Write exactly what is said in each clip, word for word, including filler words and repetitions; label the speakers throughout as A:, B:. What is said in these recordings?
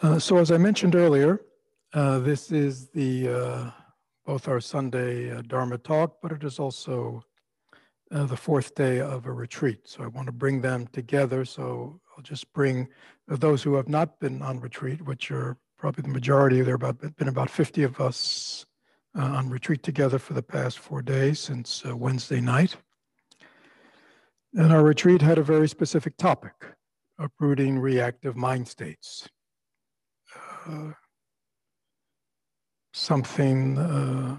A: Uh, so as I mentioned earlier, uh, this is the uh, both our Sunday uh, Dharma talk, but it is also uh, the fourth day of a retreat. So I want to bring them together. So I'll just bring those who have not been on retreat, which are probably the majority. There have about, been about fifty of us uh, on retreat together for the past four days since uh, Wednesday night. And our retreat had a very specific topic: uprooting reactive mind states. Uh, something uh,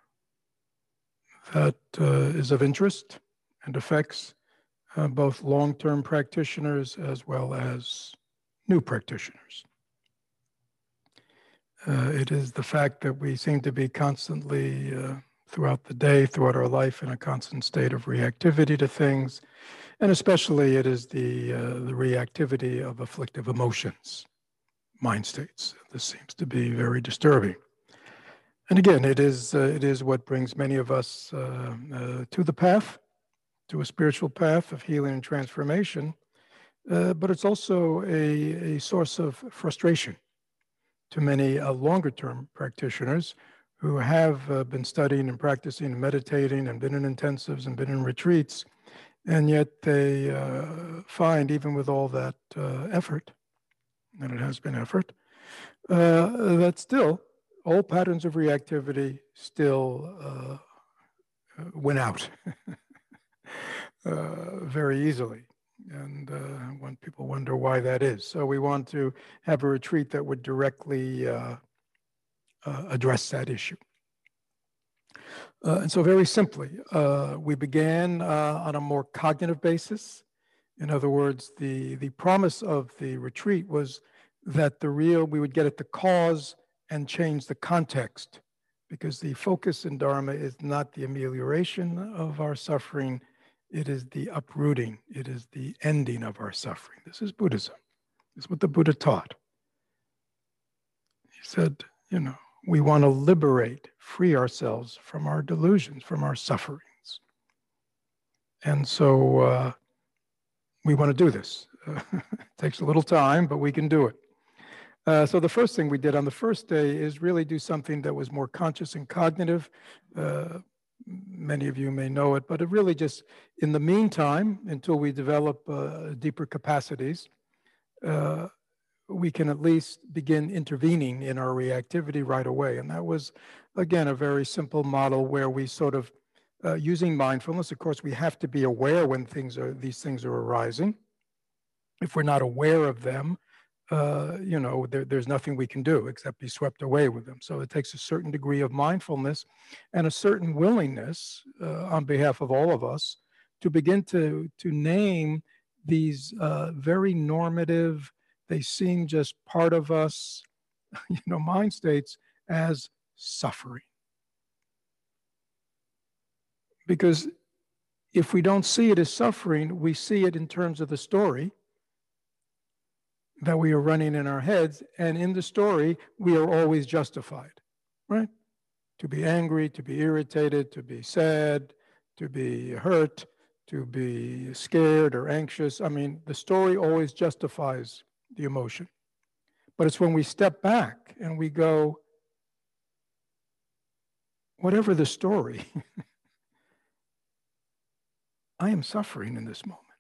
A: that uh, is of interest and affects uh, both long-term practitioners as well as new practitioners. Uh, it is the fact that we seem to be constantly, uh, throughout the day, throughout our life, in a constant state of reactivity to things, and especially it is the, uh, the reactivity of afflictive emotions, mind states. This seems to be very disturbing. And again, it is, uh, it is what brings many of us uh, uh, to the path, to a spiritual path of healing and transformation, uh, but it's also a, a source of frustration to many uh, longer-term practitioners who have uh, been studying and practicing and meditating and been in intensives and been in retreats, and yet they uh, find, even with all that uh, effort, and it has been effort, uh, that still all patterns of reactivity still uh, win out uh, very easily. And uh, when people wonder why that is. So we want to have a retreat that would directly uh, uh, address that issue. Uh, and so very simply, uh, we began uh, on a more cognitive basis. In other words, the, the promise of the retreat was that the real, we would get at the cause and change the context, because the focus in Dharma is not the amelioration of our suffering, it is the uprooting, it is the ending of our suffering. This is Buddhism. This is what the Buddha taught. He said, you know, we want to liberate, free ourselves from our delusions, from our sufferings. And so uh, we want to do this. Uh, it takes a little time, but we can do it. Uh, so the first thing we did on the first day is really do something that was more conscious and cognitive. Uh, many of you may know it, but it really just, in the meantime, until we develop uh, deeper capacities, uh, we can at least begin intervening in our reactivity right away. And that was, again, a very simple model where we sort of, uh, using mindfulness, of course, we have to be aware when things are, these things are arising. If we're not aware of them, Uh, you know, there, there's nothing we can do except be swept away with them. So it takes a certain degree of mindfulness and a certain willingness uh, on behalf of all of us to begin to, to name these uh, very normative, they seem just part of us, you know, mind states as suffering. Because if we don't see it as suffering, we see it in terms of the story that we are running in our heads, and in the story, we are always justified, right? To be angry, to be irritated, to be sad, to be hurt, to be scared or anxious. I mean, the story always justifies the emotion. But it's when we step back and we go, whatever the story, I am suffering in this moment.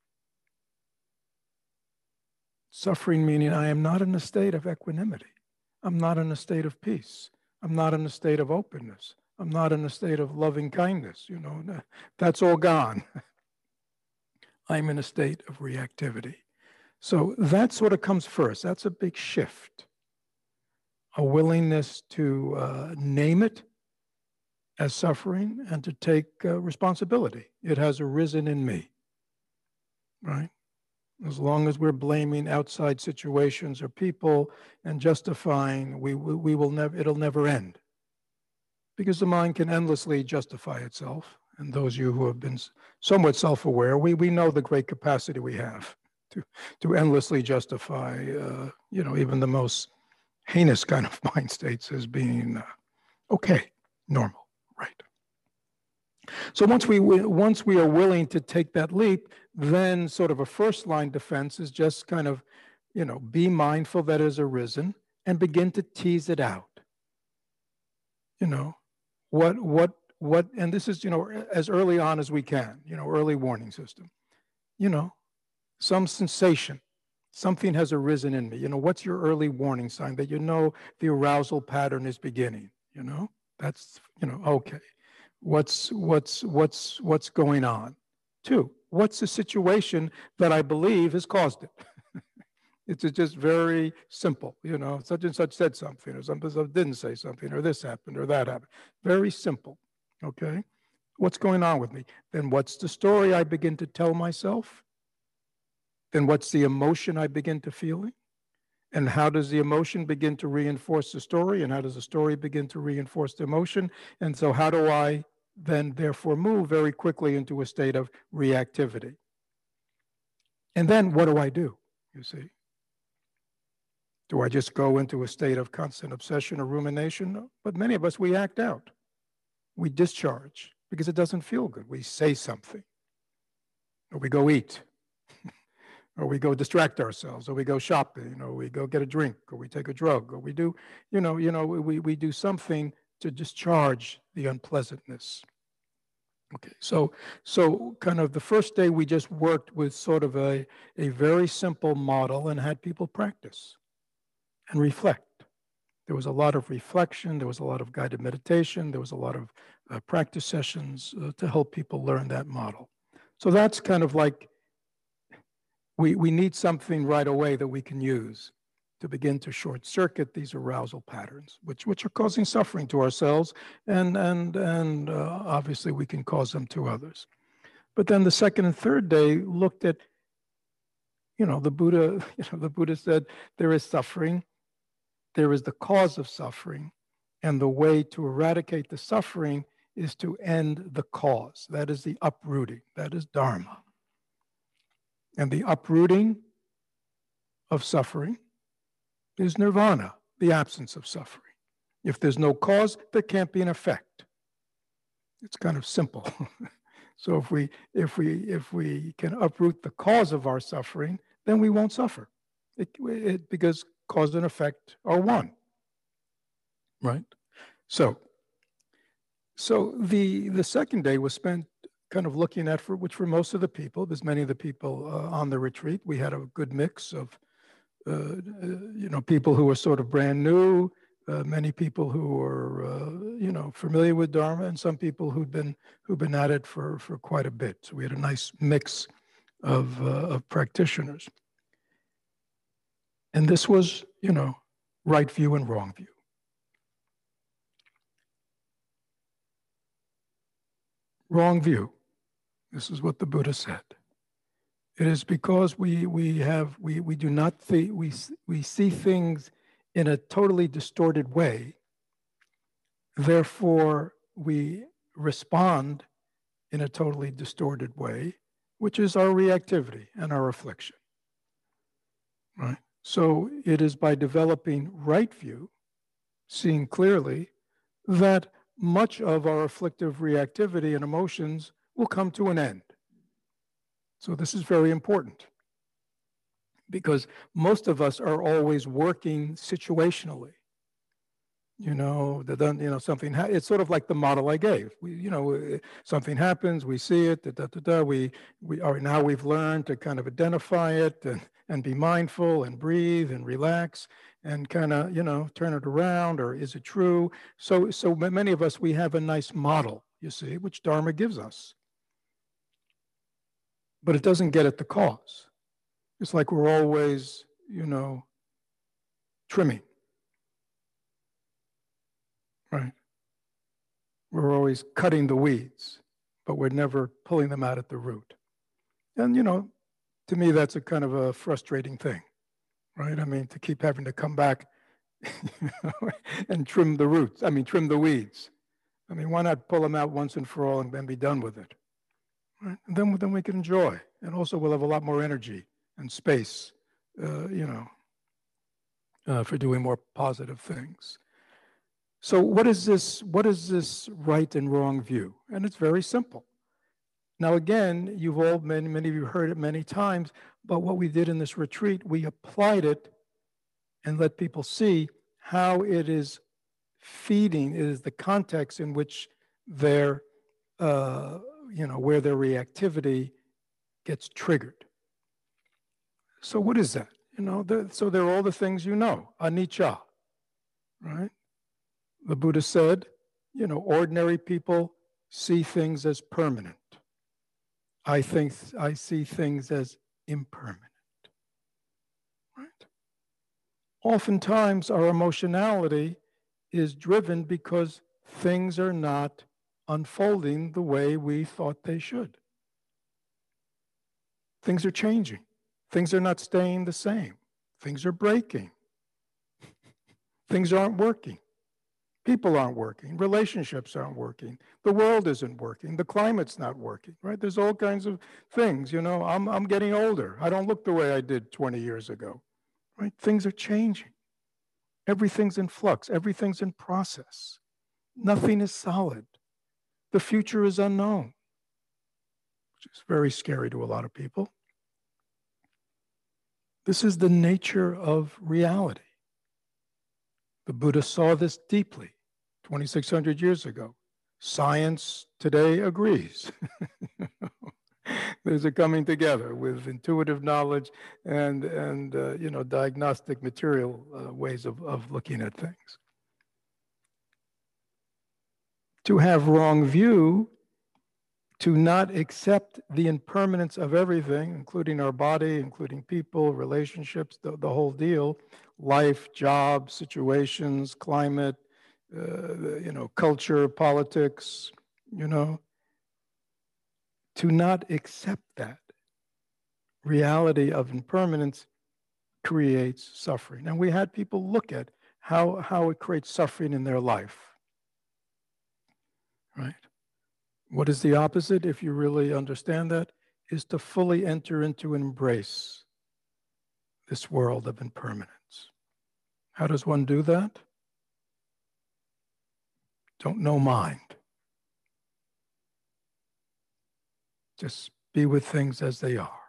A: Suffering meaning I am not in a state of equanimity. I'm not in a state of peace. I'm not in a state of openness. I'm not in a state of loving kindness. You know, that's all gone. I'm in a state of reactivity. So that sort of comes first. That's a big shift. A willingness to uh, name it as suffering and to take uh, responsibility. It has arisen in me, right? As long as we're blaming outside situations or people and justifying, we, we, we will never, it'll never end. Because the mind can endlessly justify itself. And those of you who have been somewhat self-aware, we, we know the great capacity we have to, to endlessly justify, uh, you know, even the most heinous kind of mind states as being uh, okay, normal, right? So once we, once we are willing to take that leap, then sort of a first line defense is just kind of, you know, be mindful that has arisen and begin to tease it out. You know, what, what, what, and this is, you know, as early on as we can, you know, early warning system, you know, some sensation, something has arisen in me. You know, what's your early warning sign that you know the arousal pattern is beginning? You know, that's, you know, okay. What's, what's, what's, what's going on? Two, what's the situation that I believe has caused it? It's just very simple, you know, such and such said something, or something didn't say something, or this happened, or that happened. Very simple, okay? What's going on with me? Then what's the story I begin to tell myself? Then what's the emotion I begin to feel? And how does the emotion begin to reinforce the story? And how does the story begin to reinforce the emotion? And so how do I then therefore move very quickly into a state of reactivity? And then what do I do, you see? Do I just go into a state of constant obsession or rumination? No. But many of us, we act out. We discharge because it doesn't feel good. We say something, or we go eat, or we go distract ourselves, or we go shopping, or we go get a drink, or we take a drug, or we do, you know, you know, we, we do something to discharge the unpleasantness. Okay, so so kind of the first day we just worked with sort of a, a very simple model and had people practice and reflect. There was a lot of reflection, there was a lot of guided meditation, there was a lot of uh, practice sessions uh, to help people learn that model. So that's kind of like, we, we need something right away that we can use to begin to short circuit these arousal patterns, which, which are causing suffering to ourselves, and, and, and uh, obviously we can cause them to others. But then the second and third day looked at, you know, the Buddha, you know, the Buddha said there is suffering, there is the cause of suffering, and the way to eradicate the suffering is to end the cause. That is the uprooting. That is Dharma. And the uprooting of suffering is nirvana, the absence of suffering. If there's no cause, there can't be an effect. It's kind of simple. So if we, if we, if we can uproot the cause of our suffering, then we won't suffer. It, it, because cause and effect are one, right? So, so the, the second day was spent kind of looking at, for which for most of the people, there's many of the people uh, on the retreat, we had a good mix of, uh, uh, you know, people who were sort of brand new, uh, many people who were, uh, you know, familiar with Dharma, and some people who'd been, who'd been at it for, for quite a bit. So we had a nice mix of, uh, of practitioners. And this was, you know, right view and wrong view. Wrong view. This is what the Buddha said. It is because we, we have, we, we do not see, we, we see things in a totally distorted way. Therefore, we respond in a totally distorted way, which is our reactivity and our affliction, right? So it is by developing right view, seeing clearly, that much of our afflictive reactivity and emotions will come to an end. So this is very important, because most of us are always working situationally. You know, the, you know, something, it's sort of like the model I gave. We, you know, something happens, we see it, da, da, da, da, we, we are, now we've learned to kind of identify it and, and be mindful and breathe and relax and kind of, you know, turn it around, or is it true? So, so many of us, we have a nice model, you see, which Dharma gives us. But it doesn't get at the cause. It's like we're always, you know, trimming. Right? We're always cutting the weeds, but we're never pulling them out at the root. And, you know, to me, that's a kind of a frustrating thing, right? I mean, to keep having to come back and trim the roots, I mean, trim the weeds. I mean, why not pull them out once and for all and then be done with it? Right? And then, then we can enjoy. And also we'll have a lot more energy and space, uh, you know, uh, for doing more positive things. So what is this, what is this right and wrong view? And it's very simple. Now, again, you've all, many, many of you heard it many times, but what we did in this retreat, we applied it and let people see how it is feeding, it is the context in which their, uh, you know, where their reactivity gets triggered. So what is that? You know, the, so there are all the things you know, anicca, right? The Buddha said, you know, ordinary people see things as permanent. I think I see things as impermanent, right? Oftentimes our emotionality is driven because things are not unfolding the way we thought they should. Things are changing. Things are not staying the same. Things are breaking. Things aren't working. People aren't working. Relationships aren't working. The world isn't working. The climate's not working, right? There's all kinds of things, you know. I'm, I'm getting older. I don't look the way I did twenty years ago, right? Things are changing. Everything's in flux. Everything's in process. Nothing is solid. The future is unknown, which is very scary to a lot of people. This is the nature of reality. The Buddha saw this deeply twenty-six hundred years ago. Science today agrees. There's a coming together with intuitive knowledge and, and uh, you know, diagnostic material uh, ways of, of looking at things. To have wrong view, to not accept the impermanence of everything, including our body, including people, relationships, the, the whole deal, life, job, situations, climate, uh, you know, culture, politics, you know, to not accept that reality of impermanence creates suffering. And we had people look at how, how it creates suffering in their life, right? What is the opposite, if you really understand that, is to fully enter into and embrace this world of impermanence. How does one do that? Don't know mind. Just be with things as they are.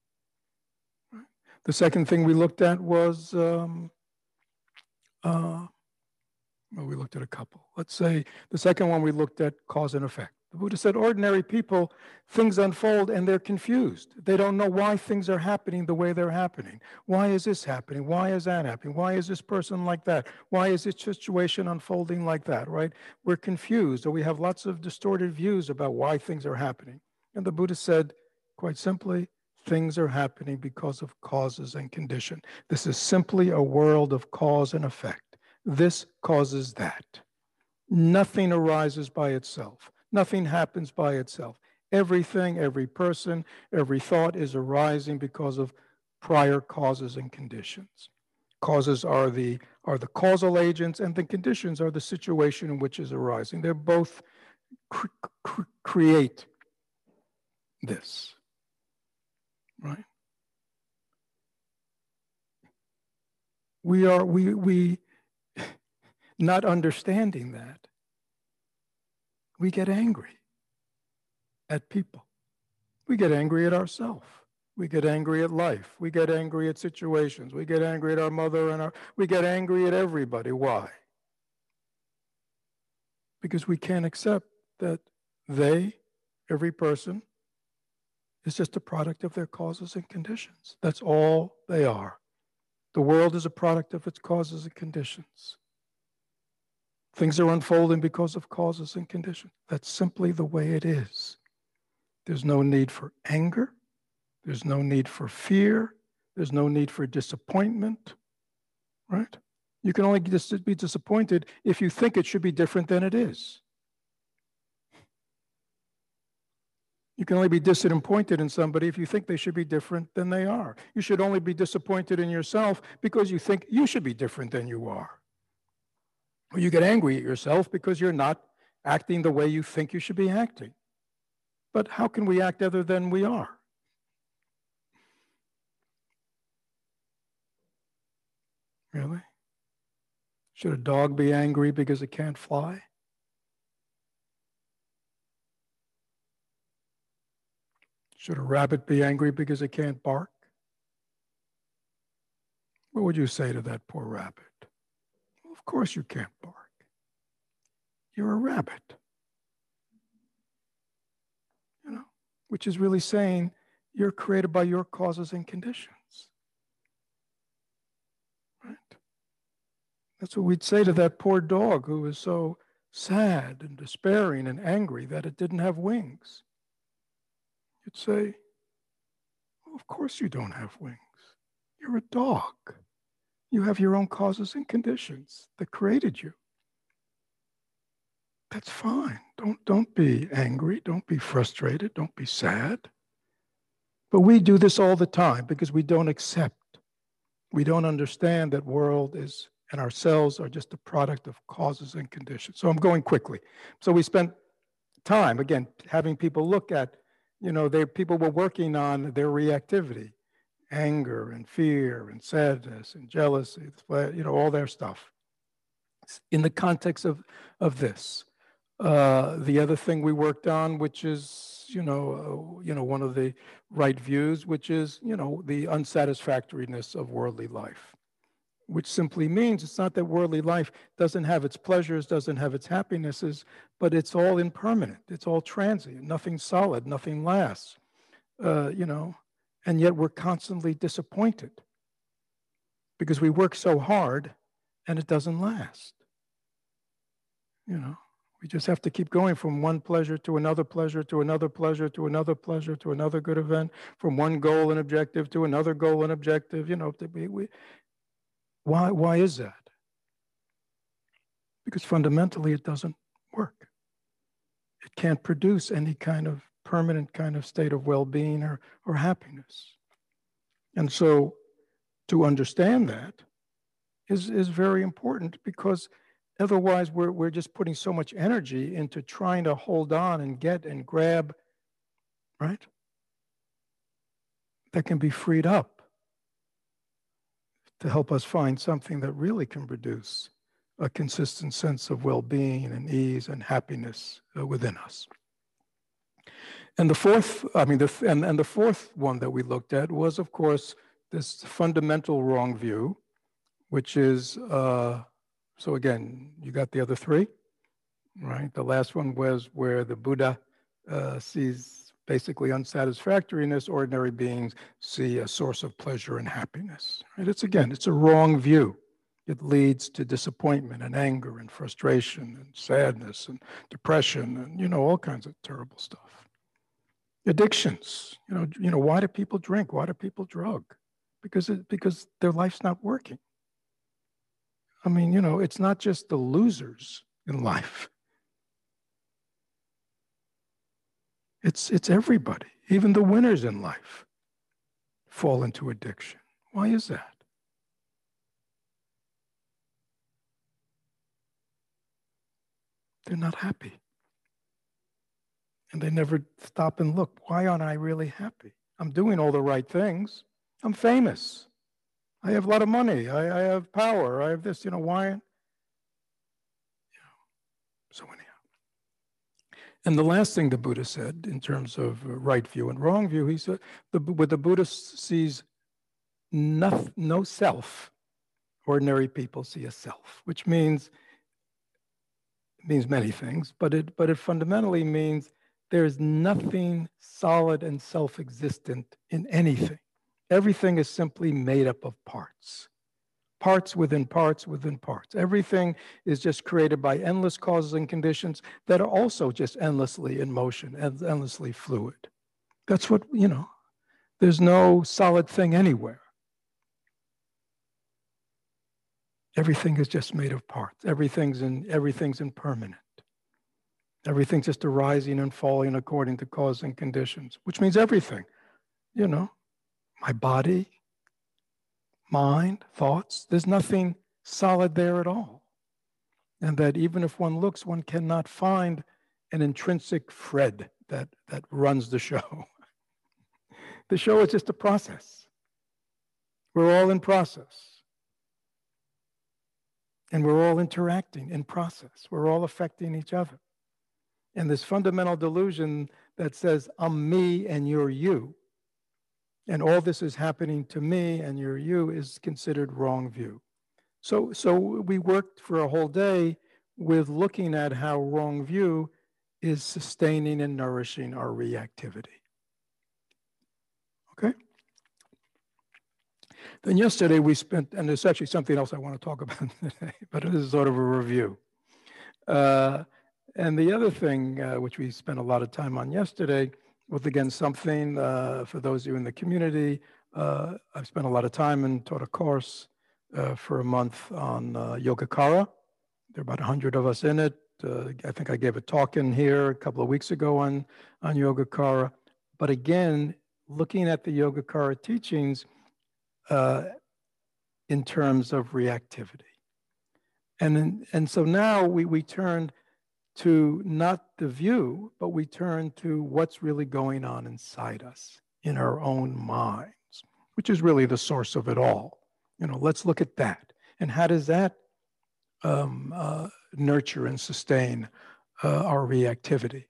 A: The second thing we looked at was, um, uh, well, we looked at a couple. Let's say the second one we looked at cause and effect. The Buddha said ordinary people, things unfold and they're confused. They don't know why things are happening the way they're happening. Why is this happening? Why is that happening? Why is this person like that? Why is this situation unfolding like that, right? We're confused, or we have lots of distorted views about why things are happening. And the Buddha said, quite simply, things are happening because of causes and condition. This is simply a world of cause and effect. This causes that. Nothing arises by itself. Nothing happens by itself. Everything, every person, every thought is arising because of prior causes and conditions. Causes are the, are the causal agents, and the conditions are the situation in which is arising. They're both cr cr create this, right? We are, we, we, not understanding that, we get angry at people. We get angry at ourselves. We get angry at life. We get angry at situations. We get angry at our mother and our, we get angry at everybody. Why? Because we can't accept that they, every person, is just a product of their causes and conditions. That's all they are. The world is a product of its causes and conditions. Things are unfolding because of causes and conditions. That's simply the way it is. There's no need for anger. There's no need for fear. There's no need for disappointment, right? You can only be disappointed if you think it should be different than it is. You can only be disappointed in somebody if you think they should be different than they are. You should only be disappointed in yourself because you think you should be different than you are. Or you get angry at yourself because you're not acting the way you think you should be acting. But how can we act other than we are? Really? Should a dog be angry because it can't fly? Should a rabbit be angry because it can't bark? What would you say to that poor rabbit? Well, of course you can't bark. You're a rabbit. You know, which is really saying you're created by your causes and conditions. Right? That's what we'd say to that poor dog who was so sad and despairing and angry that it didn't have wings. You'd say, well, of course you don't have wings. You're a dog. You have your own causes and conditions that created you. That's fine. Don't, don't be angry. Don't be frustrated. Don't be sad. But we do this all the time because we don't accept. We don't understand that world is and ourselves are just a product of causes and conditions. So I'm going quickly. So we spent time, again, having people look at, you know, they, people were working on their reactivity, anger and fear and sadness and jealousy, you know, all their stuff in the context of, of this. Uh, the other thing we worked on, which is, you know, uh, you know, one of the right views, which is, you know, the unsatisfactoriness of worldly life, which simply means it's not that worldly life doesn't have its pleasures, doesn't have its happinesses, but it's all impermanent. It's all transient, nothing solid, nothing lasts, uh, you know, and yet we're constantly disappointed because we work so hard and it doesn't last, you know. We just have to keep going from one pleasure to another pleasure to another pleasure to another pleasure to another good event, from one goal and objective to another goal and objective. You know, we, we, why, why is that? Because fundamentally it doesn't work. It can't produce any kind of permanent kind of state of well-being or, or happiness. And so to understand that is, is very important, because otherwise, we're, we're just putting so much energy into trying to hold on and get and grab, right? That can be freed up to help us find something that really can produce a consistent sense of well-being and ease and happiness uh, within us. And the fourth, I mean, the, and, and the fourth one that we looked at was, of course, this fundamental wrong view, which is, uh, so again, you got the other three, right? The last one was where the Buddha uh, sees basically unsatisfactoriness. Ordinary beings see a source of pleasure and happiness, right? It's, again, it's a wrong view. It leads to disappointment and anger and frustration and sadness and depression and, you know, all kinds of terrible stuff. Addictions, you know, you know, why do people drink? Why do people drug? Because, it, because their life's not working. I mean, you know, it's not just the losers in life. It's, it's everybody. Even the winners in life fall into addiction. Why is that? They're not happy. And they never stop and look, why aren't I really happy? I'm doing all the right things. I'm famous. I have a lot of money. I, I have power. I have this, you know, why? You know, so anyhow. And the last thing the Buddha said in terms of right view and wrong view, he said, the, what the Buddha sees no, no self, ordinary people see a self, which means, means many things, but it, but it fundamentally means there's nothing solid and self-existent in anything. Everything is simply made up of parts. Parts within parts within parts. Everything is just created by endless causes and conditions that are also just endlessly in motion, endlessly fluid. That's what, you know, there's no solid thing anywhere. Everything is just made of parts. Everything's in, everything's impermanent. Everything's just arising and falling according to cause and conditions, which means everything, you know, my body, mind, thoughts, there's nothing solid there at all. And that even if one looks, one cannot find an intrinsic thread that, that runs the show. The show is just a process. We're all in process. And we're all interacting in process. We're all affecting each other. And this fundamental delusion that says, I'm me and you're you, and all this is happening to me and you're you, is considered wrong view. So, so we worked for a whole day with looking at how wrong view is sustaining and nourishing our reactivity. Okay? Then yesterday we spent, and there's actually something else I want to talk about today, but it is sort of a review. Uh, and the other thing, uh, which we spent a lot of time on yesterday, was again something uh, for those of you in the community. Uh, I've spent a lot of time and taught a course uh, for a month on uh, Yogacara. There are about a hundred of us in it. Uh, I think I gave a talk in here a couple of weeks ago on, on Yogacara. But again, looking at the Yogacara teachings uh, in terms of reactivity. And, in, and so now we, we turned to not the view, but we turn to what's really going on inside us, in our own minds, which is really the source of it all. You know, let's look at that. And how does that um, uh, nurture and sustain uh, our reactivity?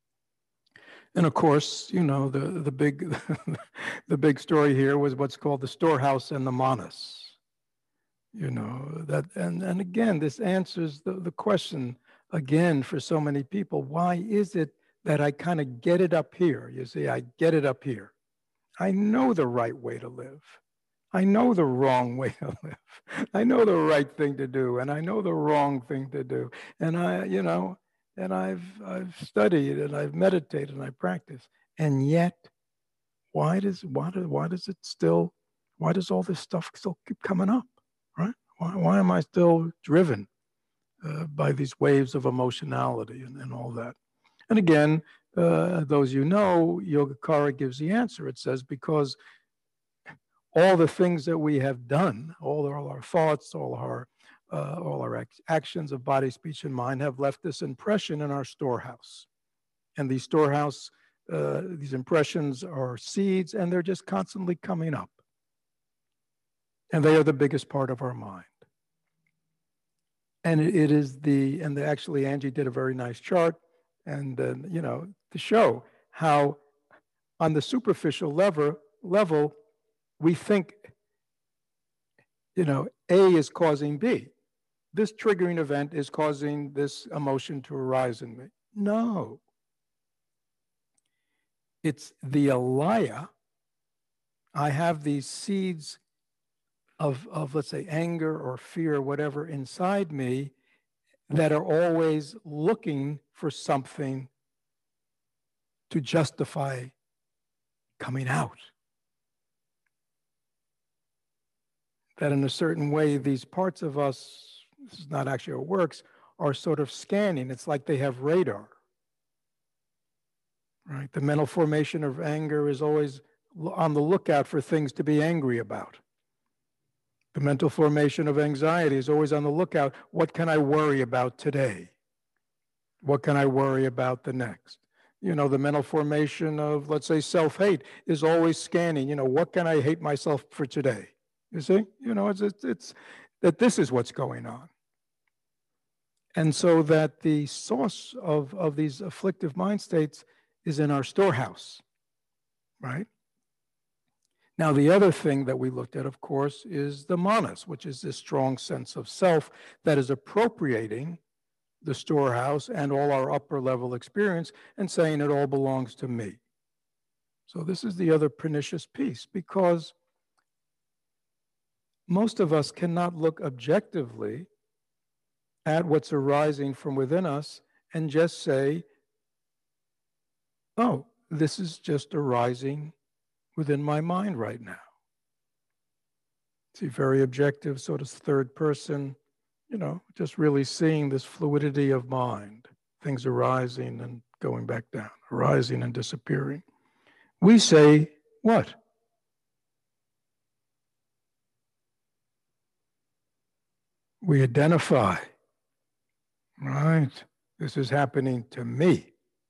A: And of course, you know, the, the, big, the big story here was what's called the storehouse and the manas. You know, that, and, and again, this answers the, the question, again, for so many people, why is it that I kind of get it up here? You see, I get it up here. I know the right way to live. I know the wrong way to live. I know the right thing to do, and I know the wrong thing to do. And I, you know, and I've, I've studied and I've meditated and I practice. And yet, why does, why, do, why does it still, why does all this stuff still keep coming up, right? Why, why am I still driven Uh, by these waves of emotionality and, and all that? And again, uh, those you know, Yogacara gives the answer. It says, because all the things that we have done, all, all our thoughts, all our, uh, all our ac actions of body, speech, and mind have left this impression in our storehouse. And these storehouse, uh, these impressions are seeds, and they're just constantly coming up. And they are the biggest part of our mind. And it is the, and the, actually Angie did a very nice chart, and uh, you know, to show how on the superficial level, level, we think, you know, A is causing B. This triggering event is causing this emotion to arise in me. No. It's the alaya. I have these seeds of, of, let's say, anger or fear, or whatever, inside me that are always looking for something to justify coming out. That in a certain way, these parts of us, this is not actually how it works, are sort of scanning. It's like they have radar, right? The mental formation of anger is always on the lookout for things to be angry about. The mental formation of anxiety is always on the lookout. What can I worry about today? What can I worry about the next? You know, the mental formation of, let's say, self-hate is always scanning. You know, what can I hate myself for today? You see, you know, it's, it's, it's that this is what's going on. And so that the source of, of these afflictive mind states is in our storehouse, right? Now, the other thing that we looked at, of course, is the manas, which is this strong sense of self that is appropriating the storehouse and all our upper level experience and saying it all belongs to me. So this is the other pernicious piece, because most of us cannot look objectively at what's arising from within us and just say, oh, this is just arising within my mind right now. See, very objective, sort of third person, you know, just really seeing this fluidity of mind, things arising and going back down, arising and disappearing. We say, what? We identify, right? This is happening to me.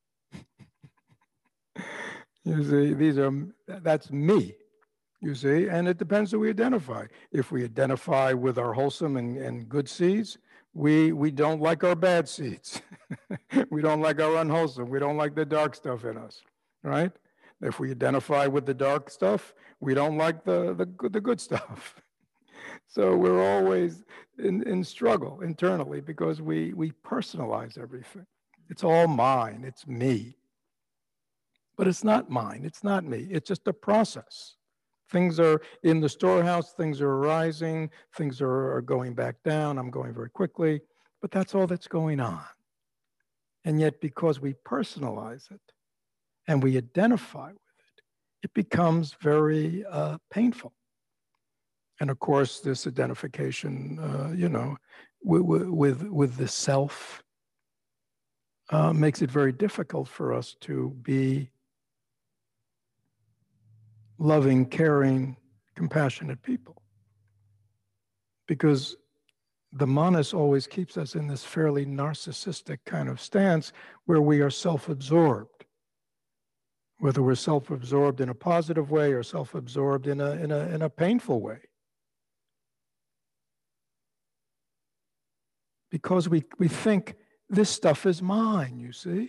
A: You see, these are, that's me, you see, and it depends who we identify. If we identify with our wholesome and, and good seeds, We, we don't like our bad seeds. We don't like our unwholesome. We don't like the dark stuff in us, right? If we identify with the dark stuff, we don't like the, the, good- the good stuff. So we're always in, in struggle internally because we, we personalize everything. It's all mine, it's me. But it's not mine, it's not me, it's just a process. Things are in the storehouse, things are arising, things are, are going back down, I'm going very quickly, but that's all that's going on. And yet, because we personalize it and we identify with it, it becomes very uh, painful. And of course, this identification, uh, you know, with, with, with the self uh, makes it very difficult for us to be loving, caring, compassionate people. Because the manas always keeps us in this fairly narcissistic kind of stance where we are self-absorbed, whether we're self-absorbed in a positive way or self-absorbed in a, in a, in a painful way. Because we, we think this stuff is mine, you see?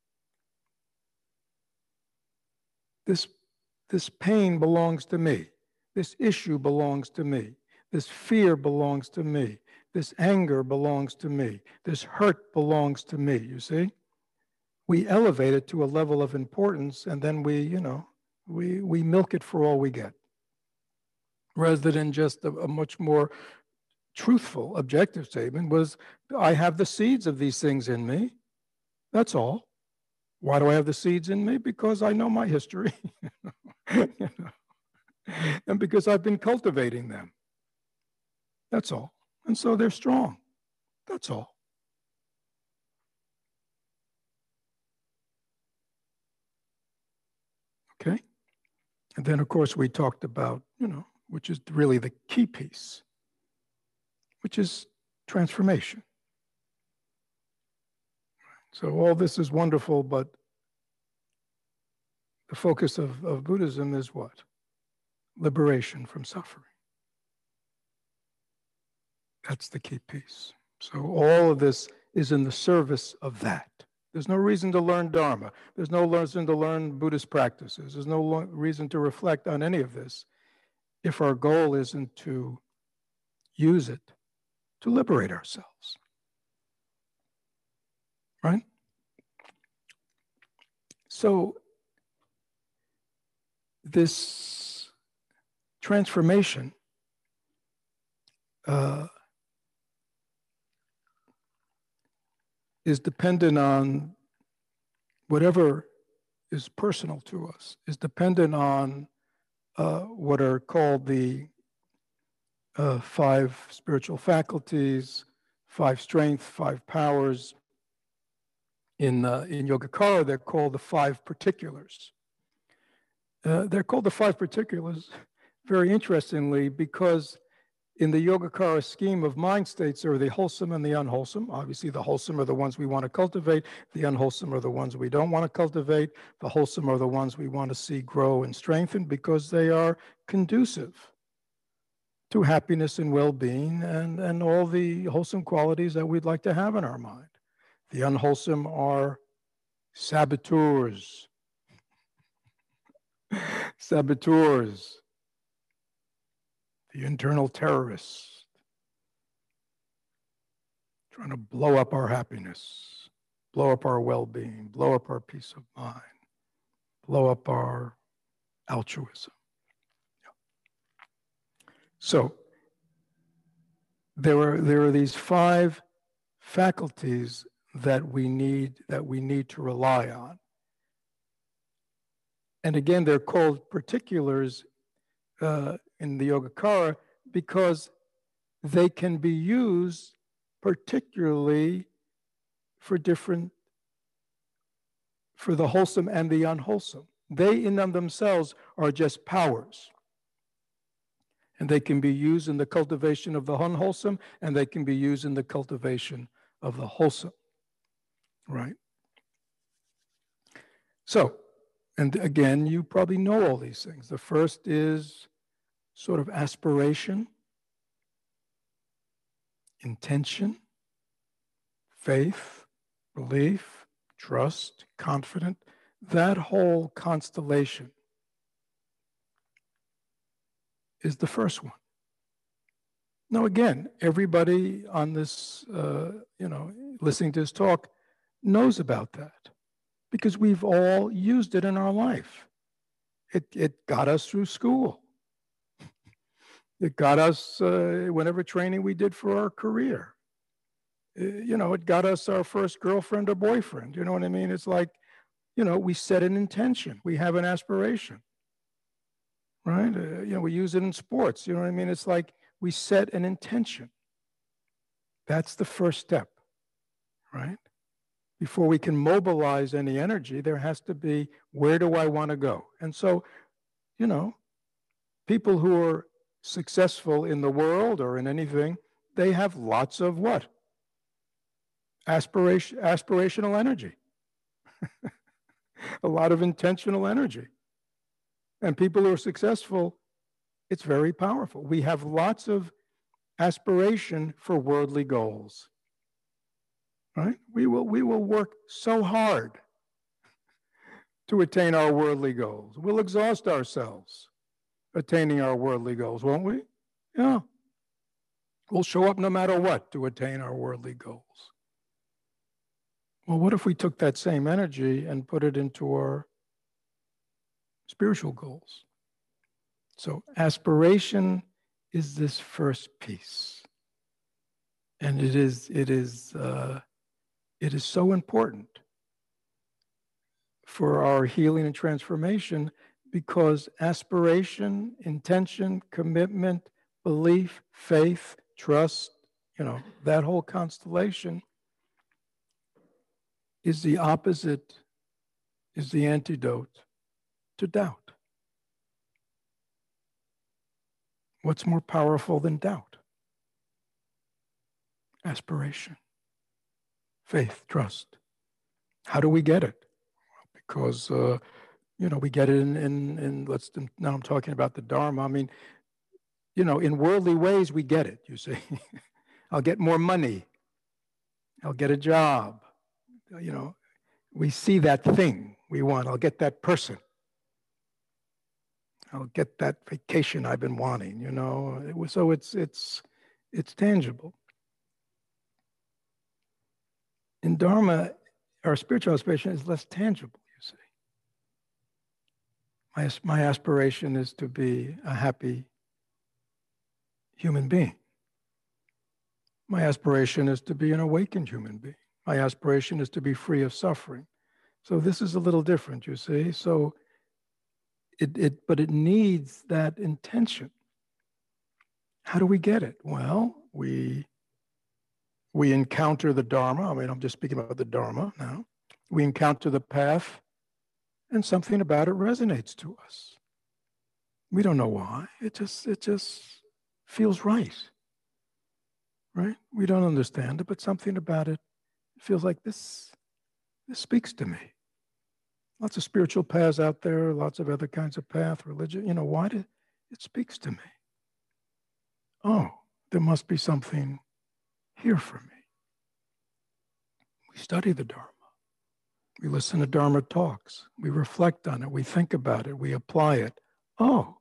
A: This, this pain belongs to me. This issue belongs to me. This fear belongs to me. This anger belongs to me. This hurt belongs to me, you see? We elevate it to a level of importance and then we, you know, we, we milk it for all we get. Rather than just a, a much more truthful, objective statement was, I have the seeds of these things in me. That's all. Why do I have the seeds in me? Because I know my history. You know? And because I've been cultivating them. That's all. And so they're strong. That's all. Okay? And then, of course, we talked about, you know, which is really the key piece, which is transformation. So all this is wonderful, but the focus of, of Buddhism is what? Liberation from suffering. That's the key piece. So all of this is in the service of that. There's no reason to learn Dharma. There's no reason to learn Buddhist practices. There's no reason to reflect on any of this if our goal isn't to use it to liberate ourselves. Right? So this transformation uh, is dependent on whatever is personal to us, is dependent on uh, what are called the uh, five spiritual faculties, five strength, five powers. In, uh, in Yogacara, they're called the five particulars. Uh, they're called the five particulars, very interestingly, because in the Yogacara scheme of mind states, there are the wholesome and the unwholesome. Obviously, the wholesome are the ones we want to cultivate. The unwholesome are the ones we don't want to cultivate. The wholesome are the ones we want to see grow and strengthen because they are conducive to happiness and well-being and, and all the wholesome qualities that we'd like to have in our mind. The unwholesome are saboteurs, saboteurs, the internal terrorists, trying to blow up our happiness, blow up our well-being, blow up our peace of mind, blow up our altruism. Yeah. So there are, there are these five faculties that we need, that we need to rely on. And again, they're called particulars uh, in the Yogacara because they can be used particularly for different, for the wholesome and the unwholesome. They in them themselves are just powers. And they can be used in the cultivation of the unwholesome, and they can be used in the cultivation of the wholesome, right? So, and again, you probably know all these things. The first is sort of aspiration, intention, faith, belief, trust, confident, that whole constellation is the first one. Now, again, everybody on this, uh, you know, listening to this talk knows about that because we've all used it in our life. It, it got us through school. It got us uh, whatever training we did for our career. Uh, you know, it got us our first girlfriend or boyfriend. You know what I mean? It's like, you know, we set an intention. We have an aspiration, right? Uh, you know, we use it in sports. You know what I mean? It's like we set an intention. That's the first step, right? Before we can mobilize any energy, there has to be, where do I want to go? And so, you know, people who are successful in the world or in anything, they have lots of what? Aspiration, aspirational energy. A lot of intentional energy. And people who are successful, it's very powerful. We have lots of aspiration for worldly goals. Right? We will, we will work so hard to attain our worldly goals. We'll exhaust ourselves attaining our worldly goals, won't we? Yeah. We'll show up no matter what to attain our worldly goals. Well, what if we took that same energy and put it into our spiritual goals? So aspiration is this first piece. And it is, it is, uh, it is so important for our healing and transformation because aspiration, intention, commitment, belief, faith, trust, you know, that whole constellation is the opposite, is the antidote to doubt. What's more powerful than doubt? Aspiration, faith, trust. How do we get it? Because, uh, you know, we get it in, in, in, let's, now I'm talking about the Dharma. I mean, you know, in worldly ways, we get it, you see. I'll get more money. I'll get a job. You know, we see that thing we want. I'll get that person. I'll get that vacation I've been wanting, you know. It was, so it's, it's, it's tangible. In Dharma, our spiritual aspiration is less tangible, you see. My, my aspiration is to be a happy human being. My aspiration is to be an awakened human being. My aspiration is to be free of suffering. So this is a little different, you see. So it, it but it needs that intention. How do we get it? Well, we we encounter the Dharma. I mean, I'm just speaking about the Dharma now. We encounter the path, and something about it resonates to us. We don't know why. It just it just feels right. Right? We don't understand it, but something about it feels like this, this speaks to me. Lots of spiritual paths out there, lots of other kinds of path, religion. You know, why did it speaks to me? Oh, there must be something here for me. We study the Dharma. We listen to Dharma talks. We reflect on it. We think about it. We apply it. Oh,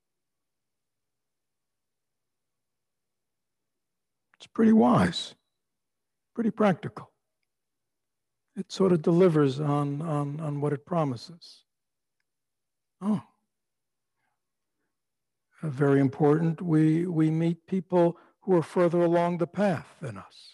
A: it's pretty wise, pretty practical. It sort of delivers on, on, on what it promises. Oh, uh, very important. We, we meet people who are further along the path than us.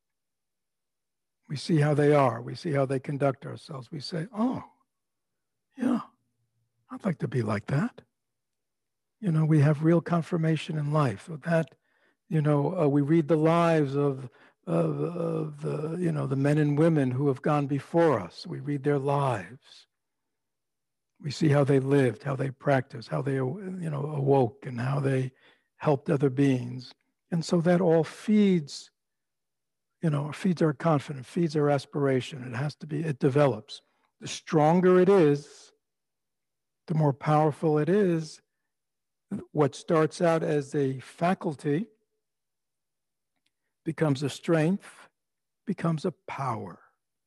A: We see how they are. We see how they conduct ourselves. We say, oh, yeah, I'd like to be like that. You know, we have real confirmation in life of that. You know, uh, we read the lives of, of, of the, you know, the men and women who have gone before us. We read their lives. We see how they lived, how they practiced, how they, you know, awoke, and how they helped other beings. And so that all feeds, you know, feeds our confidence, feeds our aspiration. It has to be, it develops. The stronger it is, the more powerful it is. What starts out as a faculty becomes a strength, becomes a power,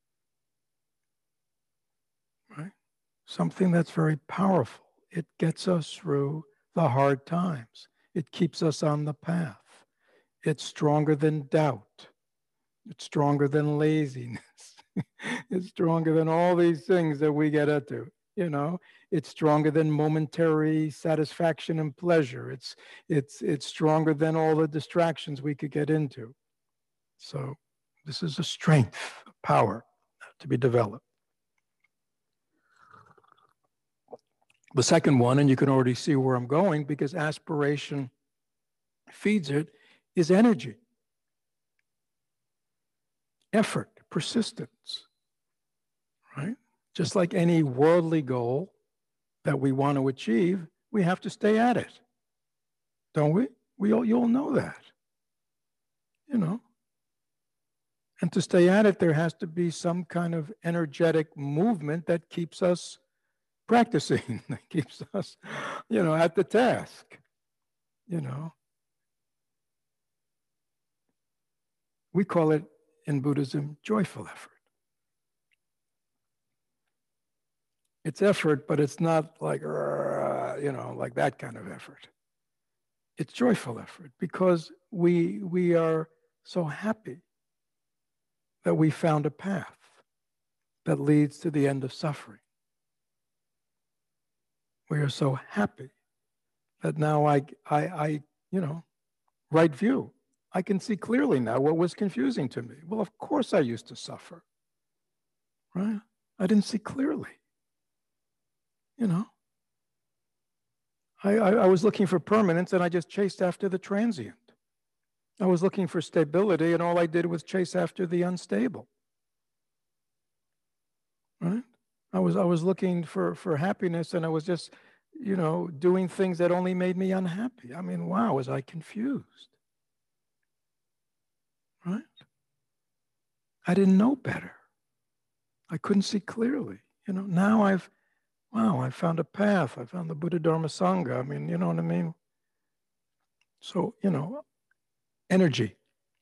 A: right? Something that's very powerful. It gets us through the hard times. It keeps us on the path. It's stronger than doubt. It's stronger than laziness. It's stronger than all these things that we get into, you know. It's stronger than momentary satisfaction and pleasure. It's, it's, it's stronger than all the distractions we could get into. So this is a strength, a power to be developed. The second one, and you can already see where I'm going because aspiration feeds it, is energy, effort, persistence, right? Just like any worldly goal that we want to achieve, we have to stay at it, don't we? We all, you'll know that, you know. And to stay at it, there has to be some kind of energetic movement that keeps us practicing, that keeps us, you know, at the task, you know. We call it in Buddhism joyful effort. It's effort, but it's not like, you know, like that kind of effort. It's joyful effort because we, we are so happy that we found a path that leads to the end of suffering. We are so happy that now I, I, I, you know, right view. I can see clearly now what was confusing to me. Well, of course I used to suffer, right? I didn't see clearly, you know. I, I, I was looking for permanence and I just chased after the transient. I was looking for stability and all I did was chase after the unstable, right? I was, I was looking for, for happiness and I was just, you know, doing things that only made me unhappy. I mean, wow, was I confused, right? I didn't know better. I couldn't see clearly. You know, now I've, wow, I found a path. I found the Buddha Dharma Sangha. I mean, you know what I mean? So, you know, energy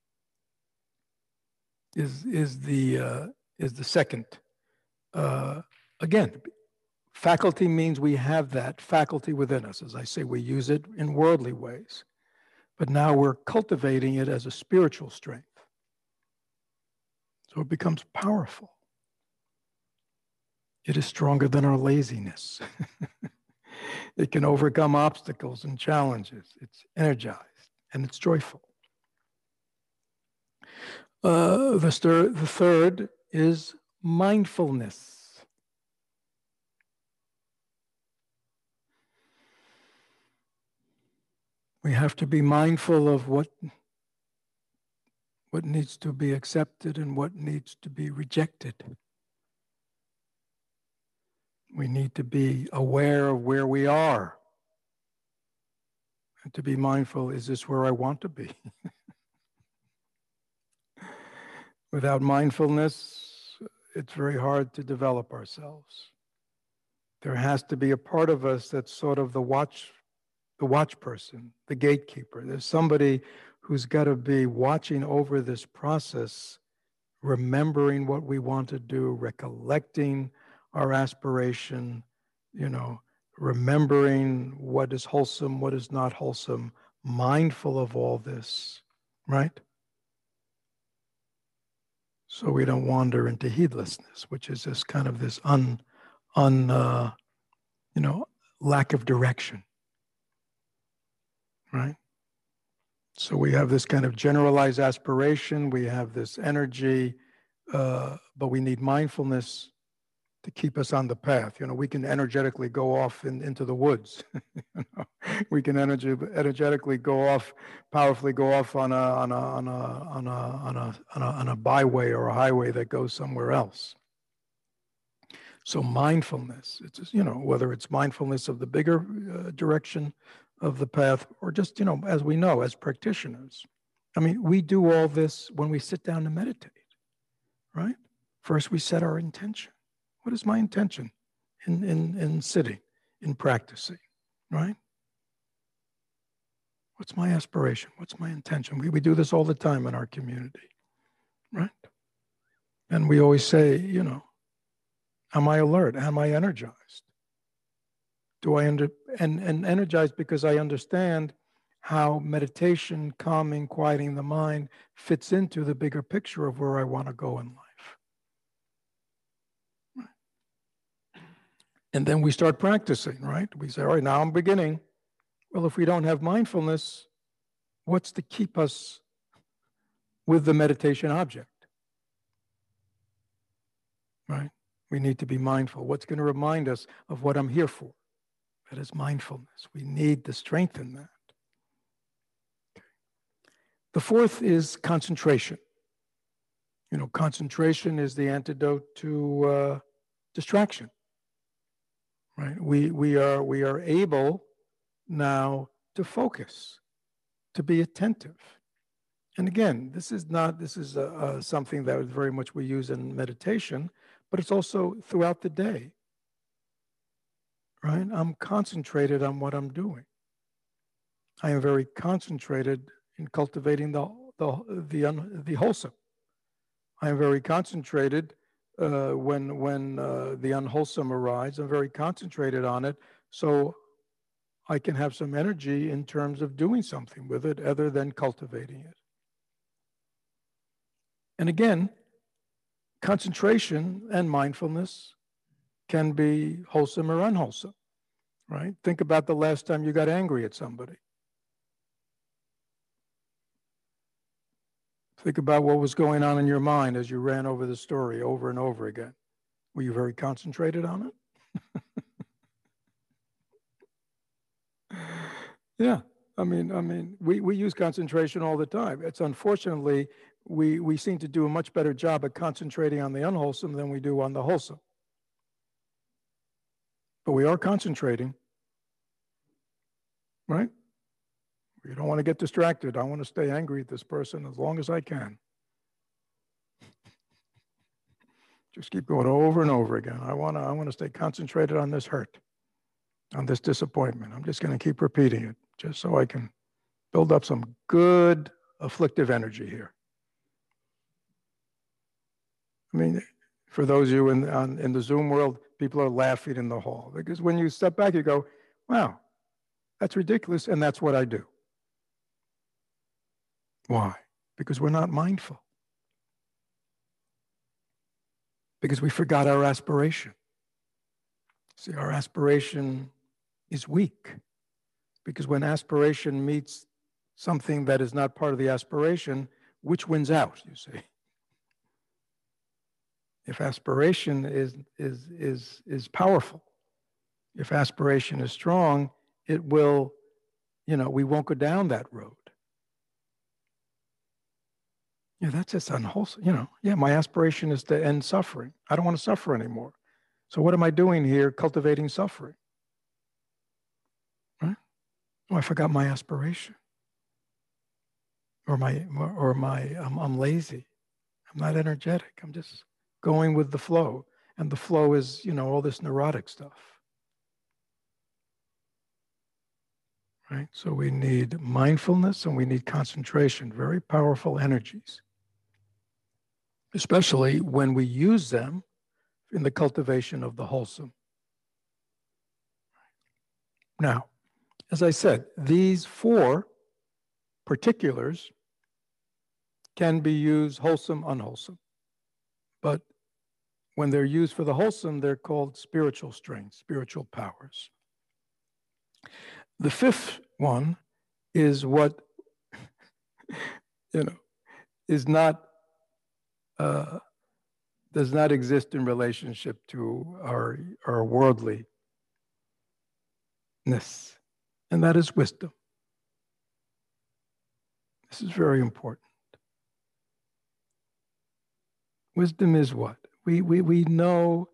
A: is, is, the, uh, is the second. Uh, again, faculty means we have that faculty within us. As I say, we use it in worldly ways. But now we're cultivating it as a spiritual strength. So it becomes powerful. It is stronger than our laziness. It can overcome obstacles and challenges. It's energized and it's joyful. Uh, the, stir, the third is mindfulness. We have to be mindful of what, what needs to be accepted and what needs to be rejected. We need to be aware of where we are. And to be mindful, is this where I want to be? Without mindfulness, it's very hard to develop ourselves. There has to be a part of us that's sort of the watch, the watch person, the gatekeeper. There's somebody who's got to be watching over this process, remembering what we want to do, recollecting our aspiration, you know, remembering what is wholesome, what is not wholesome, mindful of all this, right? So we don't wander into heedlessness, which is this kind of this un, un uh, you know, lack of direction, right? So we have this kind of generalized aspiration, we have this energy, uh, but we need mindfulness to keep us on the path. You know, we can energetically go off in, into the woods. You know? We can energy, energetically go off, powerfully go off on a on a on a on a on a on a, on a byway or a highway that goes somewhere else. So mindfulness, it's, you know, whether it's mindfulness of the bigger uh, direction of the path, or just, you know, as we know, as practitioners. I mean, we do all this when we sit down to meditate, right? First, we set our intention. What is my intention in, in, in sitting, in practicing, right? What's my aspiration? What's my intention? We, we do this all the time in our community, right? And we always say, you know, am I alert? Am I energized? Do I under and, and energized because I understand how meditation, calming, quieting the mind fits into the bigger picture of where I want to go in life. And then we start practicing, right? We say, all right, now I'm beginning. Well, if we don't have mindfulness, what's to keep us with the meditation object? Right? We need to be mindful. What's going to remind us of what I'm here for? That is mindfulness. We need to strengthen that. Okay. The fourth is concentration. You know, concentration is the antidote to uh, distraction. Right? We we are we are able now to focus, to be attentive. And again, this is not this is a, a something that very much we use in meditation, but it's also throughout the day. Right? I'm concentrated on what I'm doing. I am very concentrated in cultivating the the the, un, the wholesome. I am very concentrated uh, when when uh, the unwholesome arrives. I'm very concentrated on it, so I can have some energy in terms of doing something with it other than cultivating it. And again, concentration and mindfulness can be wholesome or unwholesome, right? Think about the last time you got angry at somebody. Think about what was going on in your mind as you ran over the story over and over again. Were you very concentrated on it? Yeah, I mean, I mean, we, we use concentration all the time. It's unfortunately, we, we seem to do a much better job at concentrating on the unwholesome than we do on the wholesome. But we are concentrating, right? You don't want to get distracted. I want to stay angry at this person as long as I can. Just keep going over and over again. I want to, I want to stay concentrated on this hurt, on this disappointment. I'm just going to keep repeating it just so I can build up some good afflictive energy here. I mean, for those of you in, on, in the Zoom world, people are laughing in the hall because when you step back, you go, wow, that's ridiculous. And that's what I do. Why? Because we're not mindful. Because we forgot our aspiration. See, our aspiration is weak. Because when aspiration meets something that is not part of the aspiration, which wins out, you see? If aspiration is, is, is, is powerful, if aspiration is strong, it will, you know, we won't go down that road. Yeah, that's just unwholesome. You know, yeah, my aspiration is to end suffering. I don't want to suffer anymore. So what am I doing here cultivating suffering? Right? Oh, I forgot my aspiration. Or my, or my, I'm, I'm lazy. I'm not energetic. I'm just going with the flow. And the flow is, you know, all this neurotic stuff. Right? So we need mindfulness and we need concentration, very powerful energies, especially when we use them in the cultivation of the wholesome. Now, as I said, these four particulars can be used wholesome, unwholesome. But when they're used for the wholesome, they're called spiritual strengths, spiritual powers. The fifth one is what, you know, is not, uh, does not exist in relationship to our, our worldliness, and that is wisdom. This is very important. Wisdom is what? We, we, we know,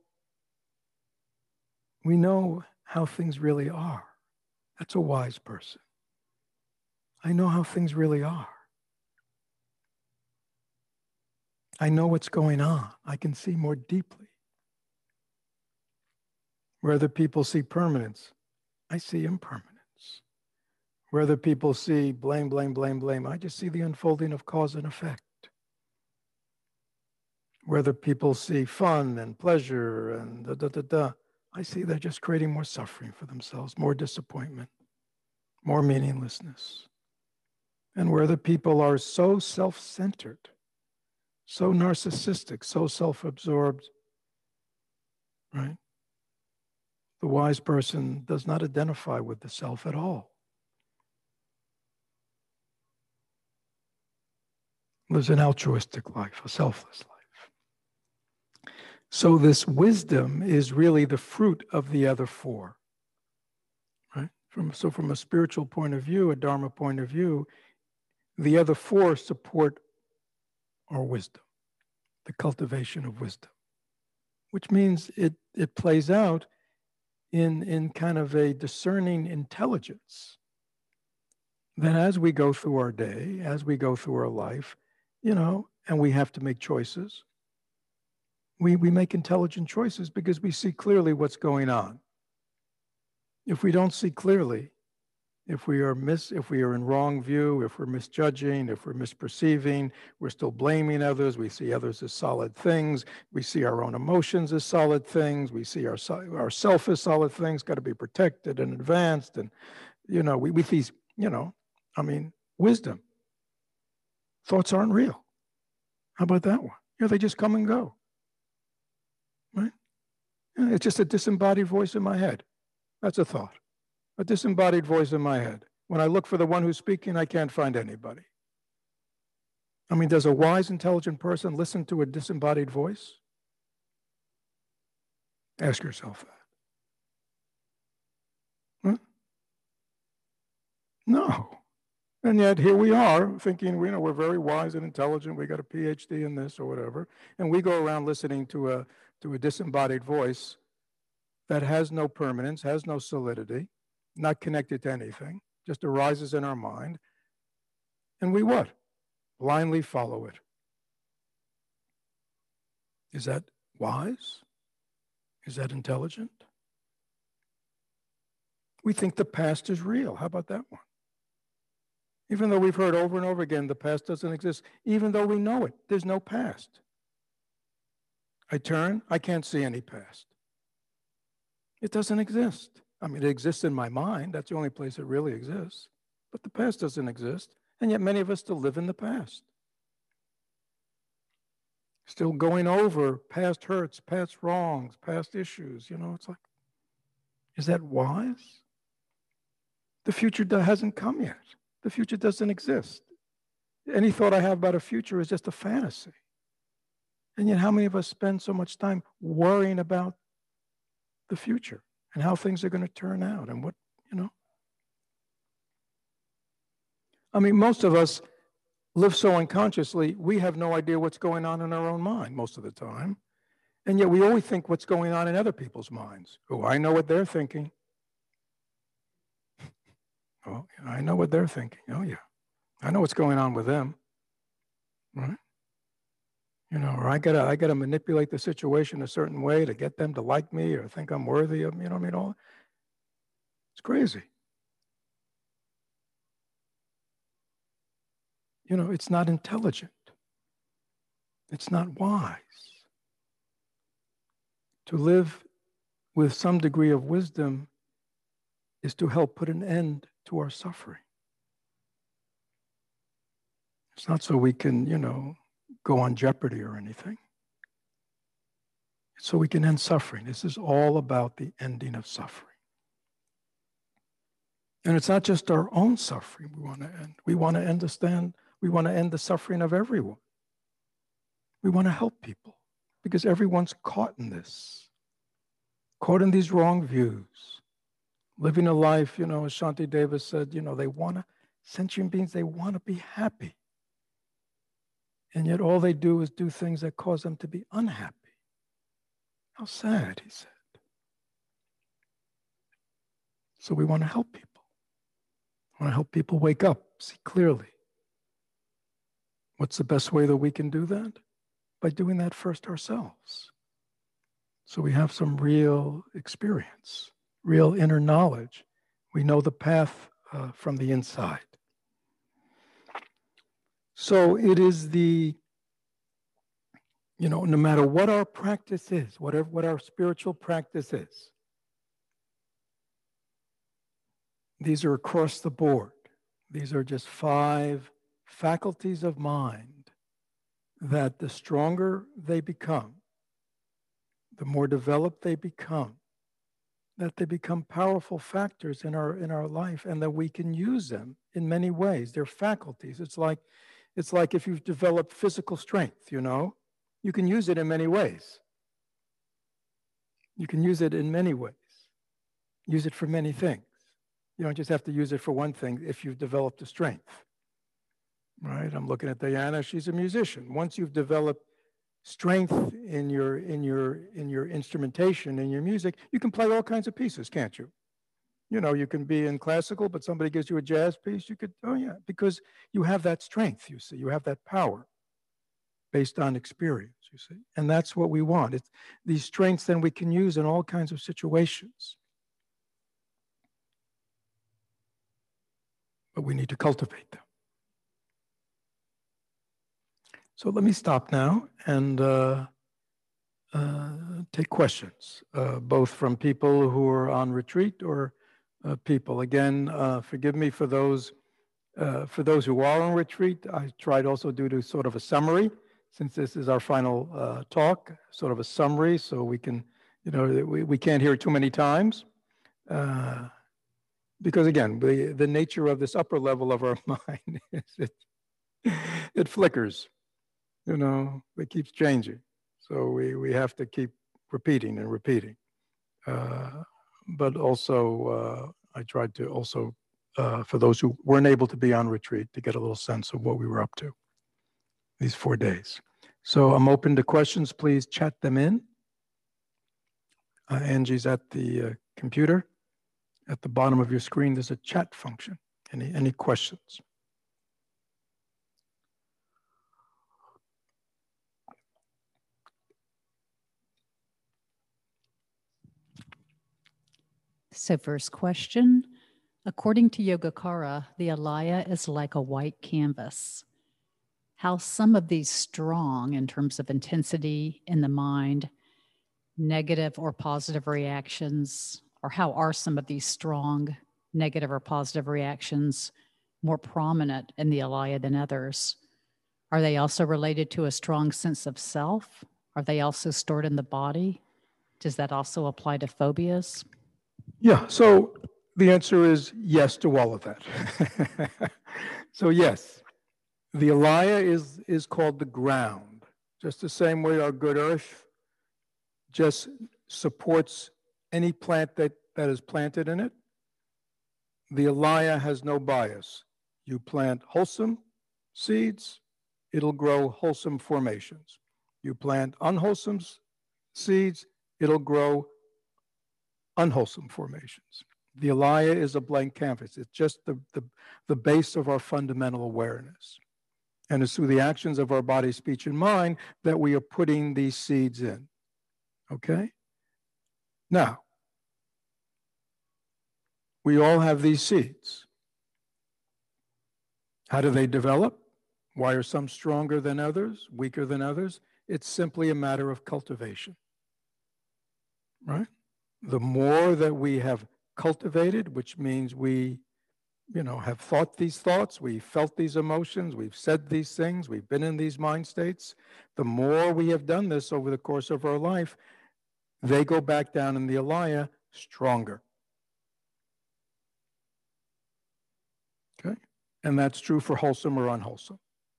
A: we know how things really are. That's a wise person. I know how things really are. I know what's going on. I can see more deeply. Where other people see permanence, I see impermanence. Where other people see blame, blame, blame, blame, I just see the unfolding of cause and effect. whether people see fun and pleasure and da da da da, I see they're just creating more suffering for themselves, more disappointment, more meaninglessness. And where the people are so self-centered, so narcissistic, so self-absorbed, right? The wise person does not identify with the self at all. Lives an altruistic life, a selfless life. So this wisdom is really the fruit of the other four, right? From, so from a spiritual point of view, a Dharma point of view, the other four support our wisdom, the cultivation of wisdom, which means it, it plays out in, in kind of a discerning intelligence that as we go through our day, as we go through our life, you know, and we have to make choices, we, we make intelligent choices because we see clearly what's going on. If we don't see clearly, if we are mis, if we are in wrong view, if we're misjudging, if we're misperceiving, we're still blaming others, we see others as solid things, we see our own emotions as solid things, we see our, ourself as solid things, got to be protected and advanced, and, you know, we, we these, you know, I mean, wisdom. Thoughts aren't real. How about that one? You know, they just come and go, right? You know, it's just a disembodied voice in my head. That's a thought. A disembodied voice in my head. When I look for the one who's speaking, I can't find anybody. I mean, does a wise, intelligent person listen to a disembodied voice? Ask yourself that. Huh? No. And yet here we are thinking, you know, we're very wise and intelligent. We got a P H D in this or whatever. And we go around listening to a, to a disembodied voice that has no permanence, has no solidity, not connected to anything, just arises in our mind. And we what? Blindly follow it. Is that wise? Is that intelligent? We think the past is real. How about that one? Even though we've heard over and over again, the past doesn't exist, even though we know it, there's no past. I turn, I can't see any past. It doesn't exist. I mean, it exists in my mind. That's the only place it really exists. But the past doesn't exist. And yet many of us still live in the past. Still going over past hurts, past wrongs, past issues. You know, it's like, is that wise? The future hasn't come yet. The future doesn't exist. Any thought I have about a future is just a fantasy. And yet how many of us spend so much time worrying about the future and how things are going to turn out and what, you know? I mean, most of us live so unconsciously, we have no idea what's going on in our own mind most of the time. And yet we always think what's going on in other people's minds. Oh, I know what they're thinking. Oh, I know what they're thinking. Oh, yeah. I know what's going on with them. Right? You know, or I gotta, I gotta manipulate the situation a certain way to get them to like me or think I'm worthy of, you know what I mean? All it's crazy. You know, it's not intelligent. It's not wise. To live with some degree of wisdom is to help put an end to our suffering. It's not so we can, you know, go on jeopardy or anything. It's so we can end suffering. This is all about the ending of suffering. And it's not just our own suffering we want to end. We want to understand, we want to end the suffering of everyone. We want to help people because everyone's caught in this, caught in these wrong views, living a life, you know, as Shanti Deva said, you know, they want to, sentient beings, they want to be happy. And yet all they do is do things that cause them to be unhappy. How sad, he said. So we want to help people. We want to help people wake up, see clearly. What's the best way that we can do that? By doing that first ourselves. So we have some real experience, real inner knowledge. We know the path uh, from the inside. So it is the You know, no matter what our practice is, whatever what our spiritual practice is, these are across the board. These are just five faculties of mind that the stronger they become, the more developed they become, that they become powerful factors in our in our life, and that we can use them in many ways. They're faculties. It's like it's like if you've developed physical strength, you know, you can use it in many ways. You can use it in many ways. Use it for many things. You don't just have to use it for one thing if you've developed the strength. Right? I'm looking at Diana, she's a musician. Once you've developed strength in your in your in your instrumentation, in your music, you can play all kinds of pieces, can't you? You know, you can be in classical, but somebody gives you a jazz piece, you could, oh yeah, because you have that strength, you see, you have that power based on experience, you see. And that's what we want. It's these strengths then we can use in all kinds of situations. But we need to cultivate them. So let me stop now and uh, uh, take questions, uh, both from people who are on retreat or uh, people. Again, uh, forgive me for those uh, for those who are on retreat. I tried also to do sort of a summary, since this is our final uh, talk, sort of a summary, so we can, you know, we, we can't hear it too many times. Uh, because again, the, the nature of this upper level of our mind is it, it flickers. You know, it keeps changing. So we, we have to keep repeating and repeating. Uh, but also, uh, I tried to also, uh, for those who weren't able to be on retreat, to get a little sense of what we were up to these four days. So I'm open to questions. Please chat them in. Uh, Angie's at the uh, computer. At the bottom of your screen, there's a chat function. Any, any questions?
B: So first question, according to Yogacara, the alaya is like a white canvas. How some of these strong in terms of intensity in the mind, negative or positive reactions, or how are some of these strong negative or positive reactions more prominent in the alaya than others? Are they also related to a strong sense of self? Are they also stored in the body? Does that also apply to phobias?
A: Yeah, so the answer is yes to all of that. So yes, the alaya is, is called the ground, just the same way our good earth just supports any plant that, that is planted in it. The alaya has no bias. You plant wholesome seeds, it'll grow wholesome formations. You plant unwholesome seeds, it'll grow unwholesome formations. The alaya is a blank canvas. It's just the, the, the base of our fundamental awareness. And it's through the actions of our body, speech, and mind that we are putting these seeds in. Okay? Now, we all have these seeds. How do they develop? Why are some stronger than others, weaker than others? It's simply a matter of cultivation, right? The more that we have cultivated, which means we, you know, have thought these thoughts, we felt these emotions, we've said these things, we've been in these mind states, the more we have done this over the course of our life, they go back down in the alaya stronger. Okay? And that's true for wholesome or unwholesome.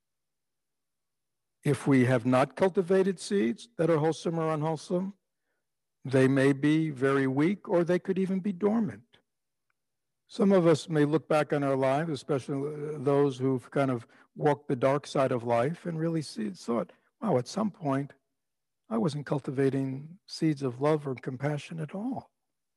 A: If we have not cultivated seeds that are wholesome or unwholesome, they may be very weak, or they could even be dormant. Some of us may look back on our lives, especially those who've kind of walked the dark side of life, and really see, thought, wow, at some point, I wasn't cultivating seeds of love or compassion at all.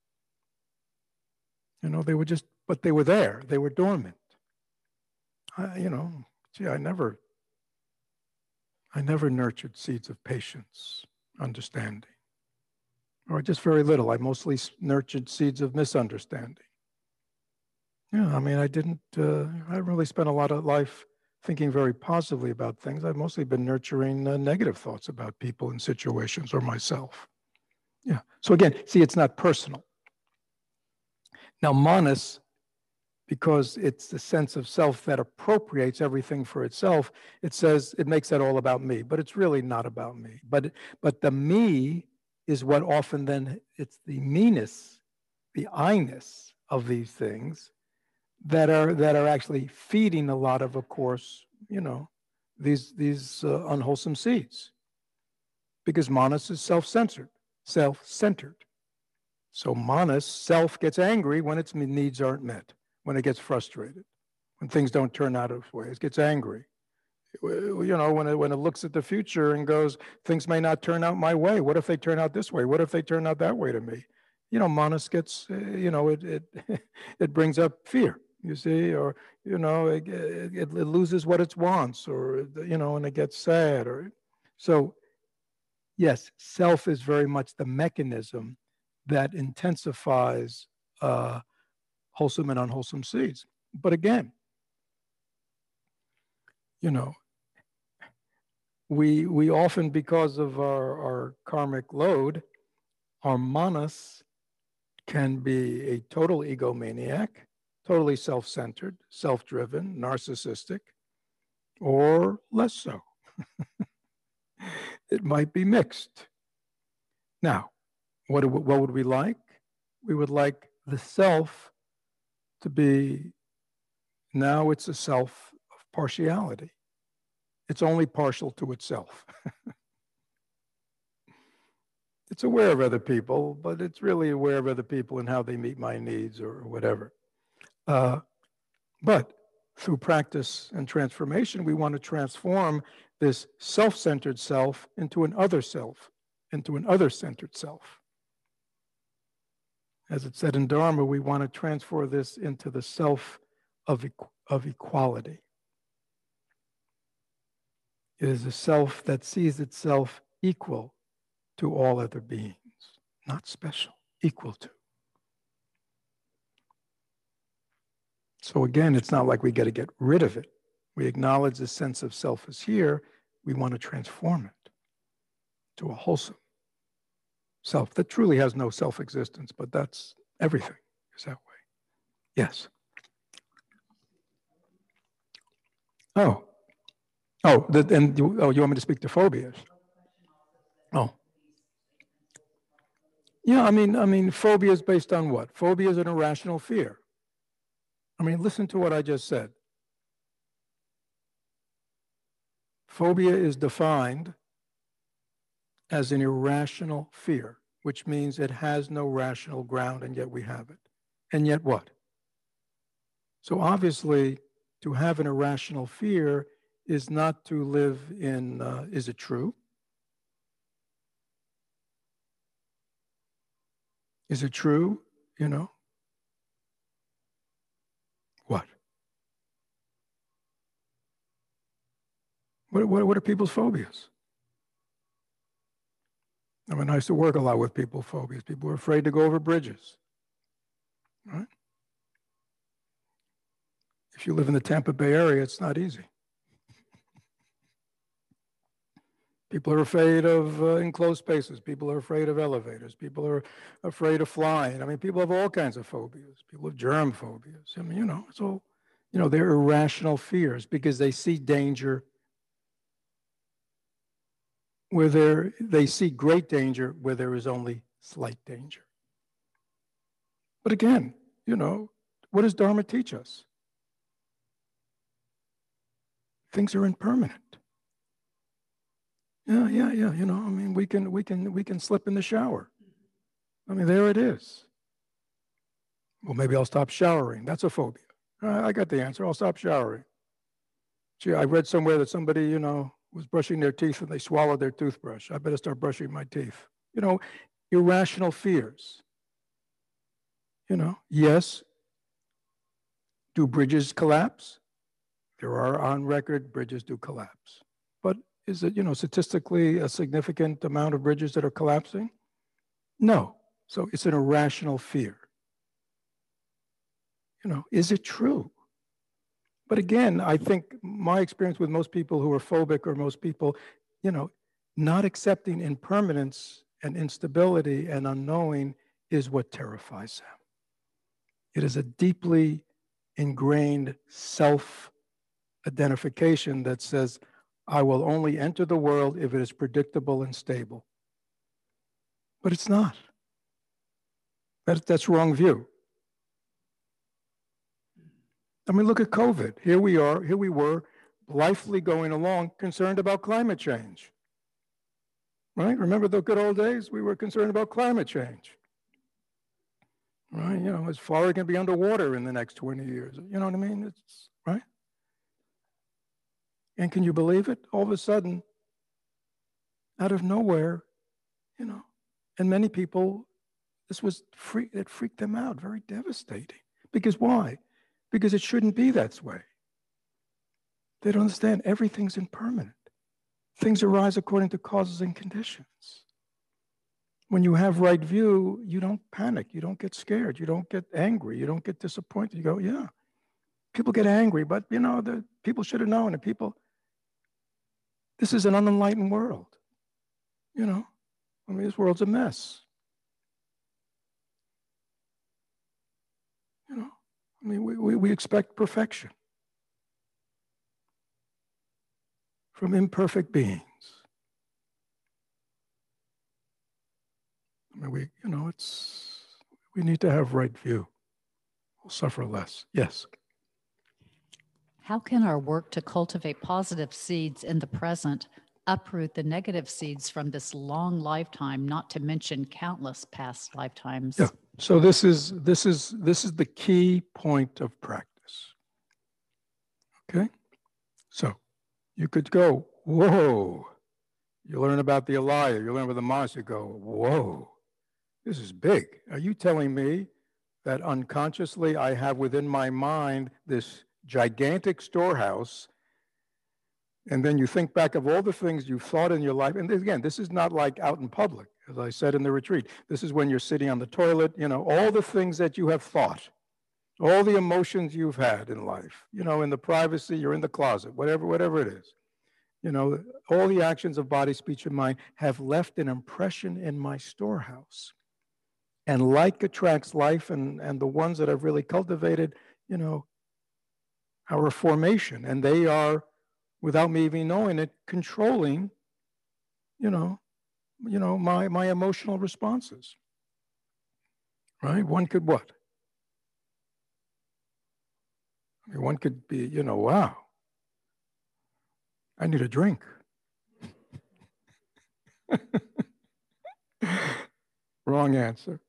A: You know, they were just, but they were there. They were dormant. I, you know, gee, I never, I never nurtured seeds of patience, understanding, or just very little. I mostly nurtured seeds of misunderstanding. Yeah, I mean, I didn't, uh, I really spent a lot of life thinking very positively about things. I've mostly been nurturing uh, negative thoughts about people and situations or myself. Yeah. So again, see, it's not personal. Now, manas, because it's the sense of self that appropriates everything for itself, it says it makes that all about me, but it's really not about me. But but the me is what often then, it's the meanness, the I-ness of these things that are that are actually feeding a lot of, of course, you know, these these uh, unwholesome seeds. Because manas is self-centered, self-centered. So manas, self, gets angry when its needs aren't met, when it gets frustrated, when things don't turn out its way. It gets angry. You know, when it, when it looks at the future and goes, things may not turn out my way. What if they turn out this way? What if they turn out that way to me? You know, manas gets, uh, you know, it, it, it brings up fear, you see, or, you know, it, it, it loses what it wants, or, you know, and it gets sad. Or so, yes, self is very much the mechanism that intensifies uh, wholesome and unwholesome seeds. But again, you know, we we often, because of our, our karmic load, our manas can be a total egomaniac, totally self-centered, self-driven, narcissistic, or less so. It might be mixed. Now, what, what would we like? We would like the self to be, now it's a self of partiality. It's only partial to itself. It's aware of other people, but it's really aware of other people and how they meet my needs or whatever. Uh, but through practice and transformation, we want to transform this self-centered self into an other self, into an other-centered self. As it said in Dharma, we want to transfer this into the self of, of equality. It is a self that sees itself equal to all other beings, not special, equal to. So again, it's not like we got to get rid of it. We acknowledge the sense of self is here. We want to transform it to a wholesome self that truly has no self-existence, but that's everything is that way. Yes. Oh. Oh, the, and you, oh, you want me to speak to phobias? Oh. Yeah, I mean, I mean, phobia is based on what? Phobia is an irrational fear. I mean, listen to what I just said. Phobia is defined as an irrational fear, which means it has no rational ground, and yet we have it. And yet what? So obviously, to have an irrational fear is not to live in, uh, is it true? Is it true, you know? What? What, what, what are people's phobias? I mean, I used to work a lot with people with phobias. People are afraid to go over bridges, right? If you live in the Tampa Bay area, it's not easy. People are afraid of uh, enclosed spaces. People are afraid of elevators. People are afraid of flying. I mean, people have all kinds of phobias. People have germ phobias. I mean, you know, it's all, you know, they're irrational fears because they see danger where there, they see great danger where there is only slight danger. But again, you know, what does Dharma teach us? Things are impermanent. Yeah, yeah, yeah. You know, I mean, we can, we can, we can slip in the shower. I mean, there it is. Well, maybe I'll stop showering. That's a phobia. I got the answer. I'll stop showering. Gee, I read somewhere that somebody, you know, was brushing their teeth and they swallowed their toothbrush. I better start brushing my teeth. You know, irrational fears. You know, yes. Do bridges collapse? There are on record bridges do collapse. But is it, you know, statistically a significant amount of bridges that are collapsing? No. So it's an irrational fear. You know, is it true But again, I think my experience with most people who are phobic, or most people, you know, not accepting impermanence and instability and unknowing is what terrifies them. It is a deeply ingrained self-identification that says, I will only enter the world if it is predictable and stable. But it's not. That, that's wrong view. I mean, look at COVID. Here we are, here we were, blithely going along, concerned about climate change. Right? Remember the good old days? We were concerned about climate change. Right? You know, is Florida going to be underwater in the next twenty years? You know what I mean? It's, right? And can you believe it? All of a sudden, out of nowhere, you know, and many people, this was free, it freaked them out, very devastating. Because why? Because it shouldn't be that way. They don't understand everything's impermanent. Things arise according to causes and conditions. When you have right view, you don't panic, you don't get scared, you don't get angry, you don't get disappointed. You go, yeah. People get angry, but you know, the people should have known. And people, this is an unenlightened world. You know, I mean, this world's a mess. You know, I mean, we, we, we expect perfection from imperfect beings. I mean, we, you know, it's, we need to have right view. We'll suffer less. Yes.
B: How can our work to cultivate positive seeds in the present uproot the negative seeds from this long lifetime, not to mention countless past lifetimes?
A: Yeah. So this is this is this is the key point of practice. Okay. So you could go, whoa. You learn about the Alaya, you learn about the Mars, you go, whoa, this is big. Are you telling me that unconsciously I have within my mind this gigantic storehouse, and then you think back of all the things you've thought in your life, and again, this is not like out in public, as I said in the retreat. This is when you're sitting on the toilet, you know, all the things that you have thought, all the emotions you've had in life, you know, in the privacy, you're in the closet, whatever, whatever it is. You know, all the actions of body, speech, and mind have left an impression in my storehouse. And like attracts life, and, and the ones that I've really cultivated, you know, our formation. And they are, without me even knowing it, controlling, you know, you know, my, my emotional responses. Right? One could what? I mean, one could be, you know, wow, I need a drink. Wrong answer.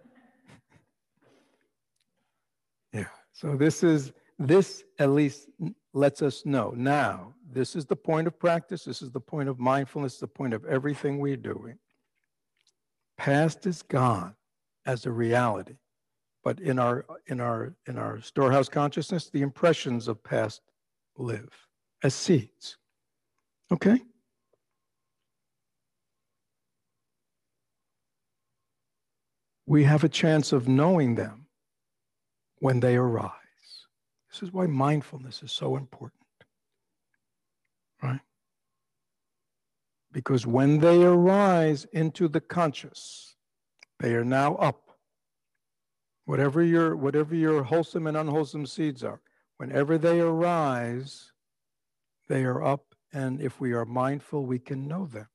A: Yeah. So this is, this at least lets us know now, this is the point of practice. This is the point of mindfulness, the point of everything we're doing. Past is gone as a reality, but in our, in our, in our storehouse consciousness, the impressions of past live as seeds. Okay? We have a chance of knowing them when they arise. This is why mindfulness is so important, right? Because when they arise into the conscious, they are now up. Whatever your, whatever your wholesome and unwholesome seeds are, whenever they arise, they are up, and if we are mindful, we can know them.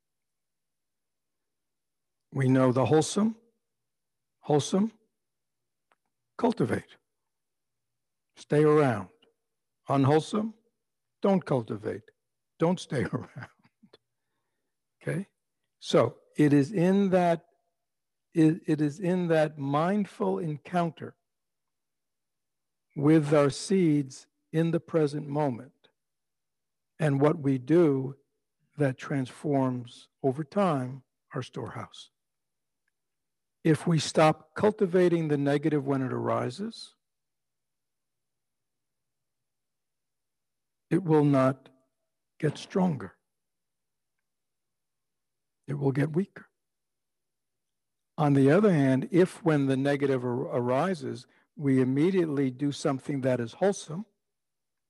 A: We know the wholesome, wholesome, cultivate. Stay around. Unwholesome, don't cultivate. Don't stay around. Okay? So it is in that, it, it is in that mindful encounter with our seeds in the present moment and what we do that transforms over time our storehouse. If we stop cultivating the negative when it arises, it will not get stronger. It will get weaker. On the other hand, if when the negative ar- arises, we immediately do something that is wholesome,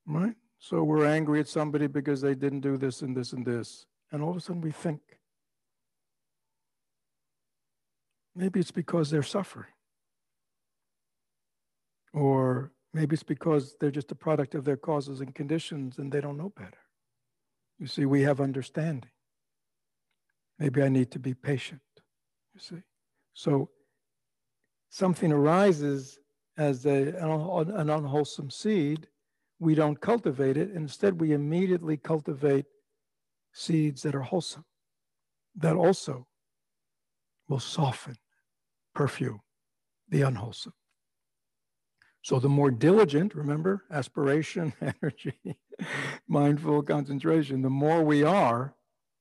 A: right? So we're angry at somebody because they didn't do this and this and this. And all of a sudden we think, maybe it's because they're suffering. Or maybe it's because they're just a product of their causes and conditions and they don't know better. You see, we have understanding. Maybe I need to be patient, you see. So something arises as a, an unwholesome seed, we don't cultivate it. Instead, we immediately cultivate seeds that are wholesome, that also will soften, perfume the unwholesome. So the more diligent, remember, aspiration, energy, mindful concentration, the more we are,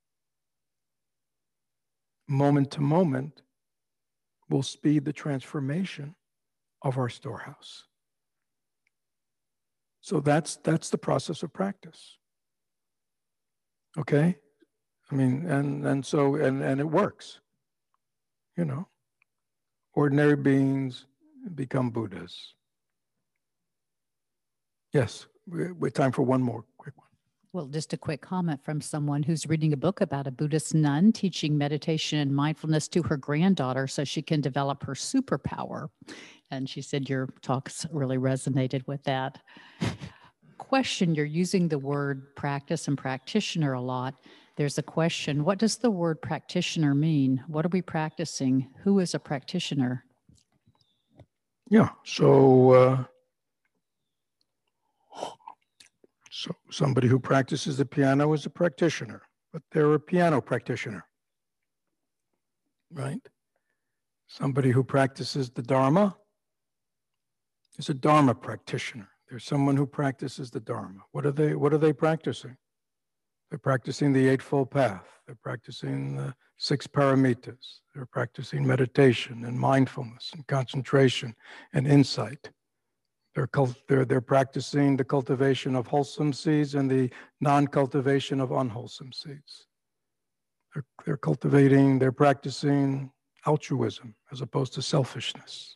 A: moment to moment, will speed the transformation of our storehouse. So that's that's the process of practice. Okay? I mean, and and so and and it works. You know, ordinary beings become Buddhas. Yes, we, we have time for one more quick one.
B: Well, just a quick comment from someone who's reading a book about a Buddhist nun teaching meditation and mindfulness to her granddaughter so she can develop her superpower. And she said your talks really resonated with that. Question, you're using the word practice and practitioner a lot. There's a question, what does the word practitioner mean? What are we practicing? Who is a practitioner?
A: Yeah, so uh, so somebody who practices the piano is a practitioner, but they're a piano practitioner, right? Somebody who practices the Dharma is a Dharma practitioner. There's someone who practices the Dharma. What are they, what are they practicing? They're practicing the Eightfold Path. They're practicing the six paramitas. They're practicing meditation and mindfulness and concentration and insight. They're, cult- they're, they're practicing the cultivation of wholesome seeds and the non-cultivation of unwholesome seeds. They're, they're cultivating, they're practicing altruism as opposed to selfishness.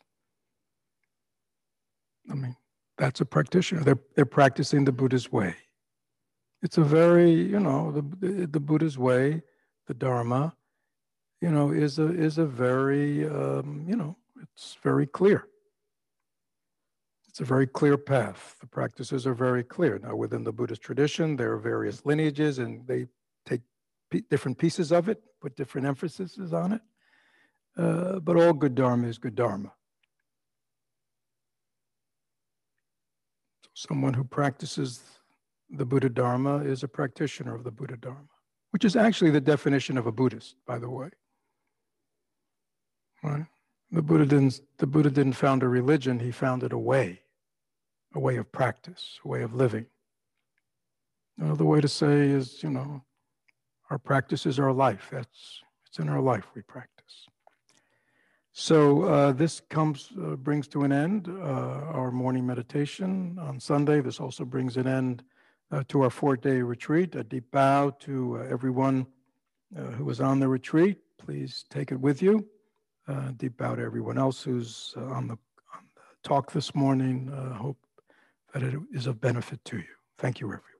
A: I mean, that's a practitioner. They're, they're practicing the Buddha's way. It's a very, you know, the, the Buddha's way, the Dharma, you know, is a, is a very, um, you know, it's very clear. It's a very clear path. The practices are very clear. Now, within the Buddhist tradition, there are various lineages and they take p- different pieces of it, put different emphases on it. Uh, but all good Dharma is good Dharma. So someone who practices the Buddha Dharma is a practitioner of the Buddha Dharma, which is actually the definition of a Buddhist, by the way. Right? The Buddha didn't, the Buddha didn't found a religion, he founded a way, a way of practice, a way of living. Another way to say is, you know, our practice is our life. That's, it's in our life we practice. So uh, this comes, uh, brings to an end uh, our morning meditation on Sunday. This also brings an end uh, to our four-day retreat. A deep bow to uh, everyone uh, who was on the retreat. Please take it with you. Uh, deep bow to everyone else who's uh, on, the, on the talk this morning. Uh, hope that it is of benefit to you. Thank you, everyone.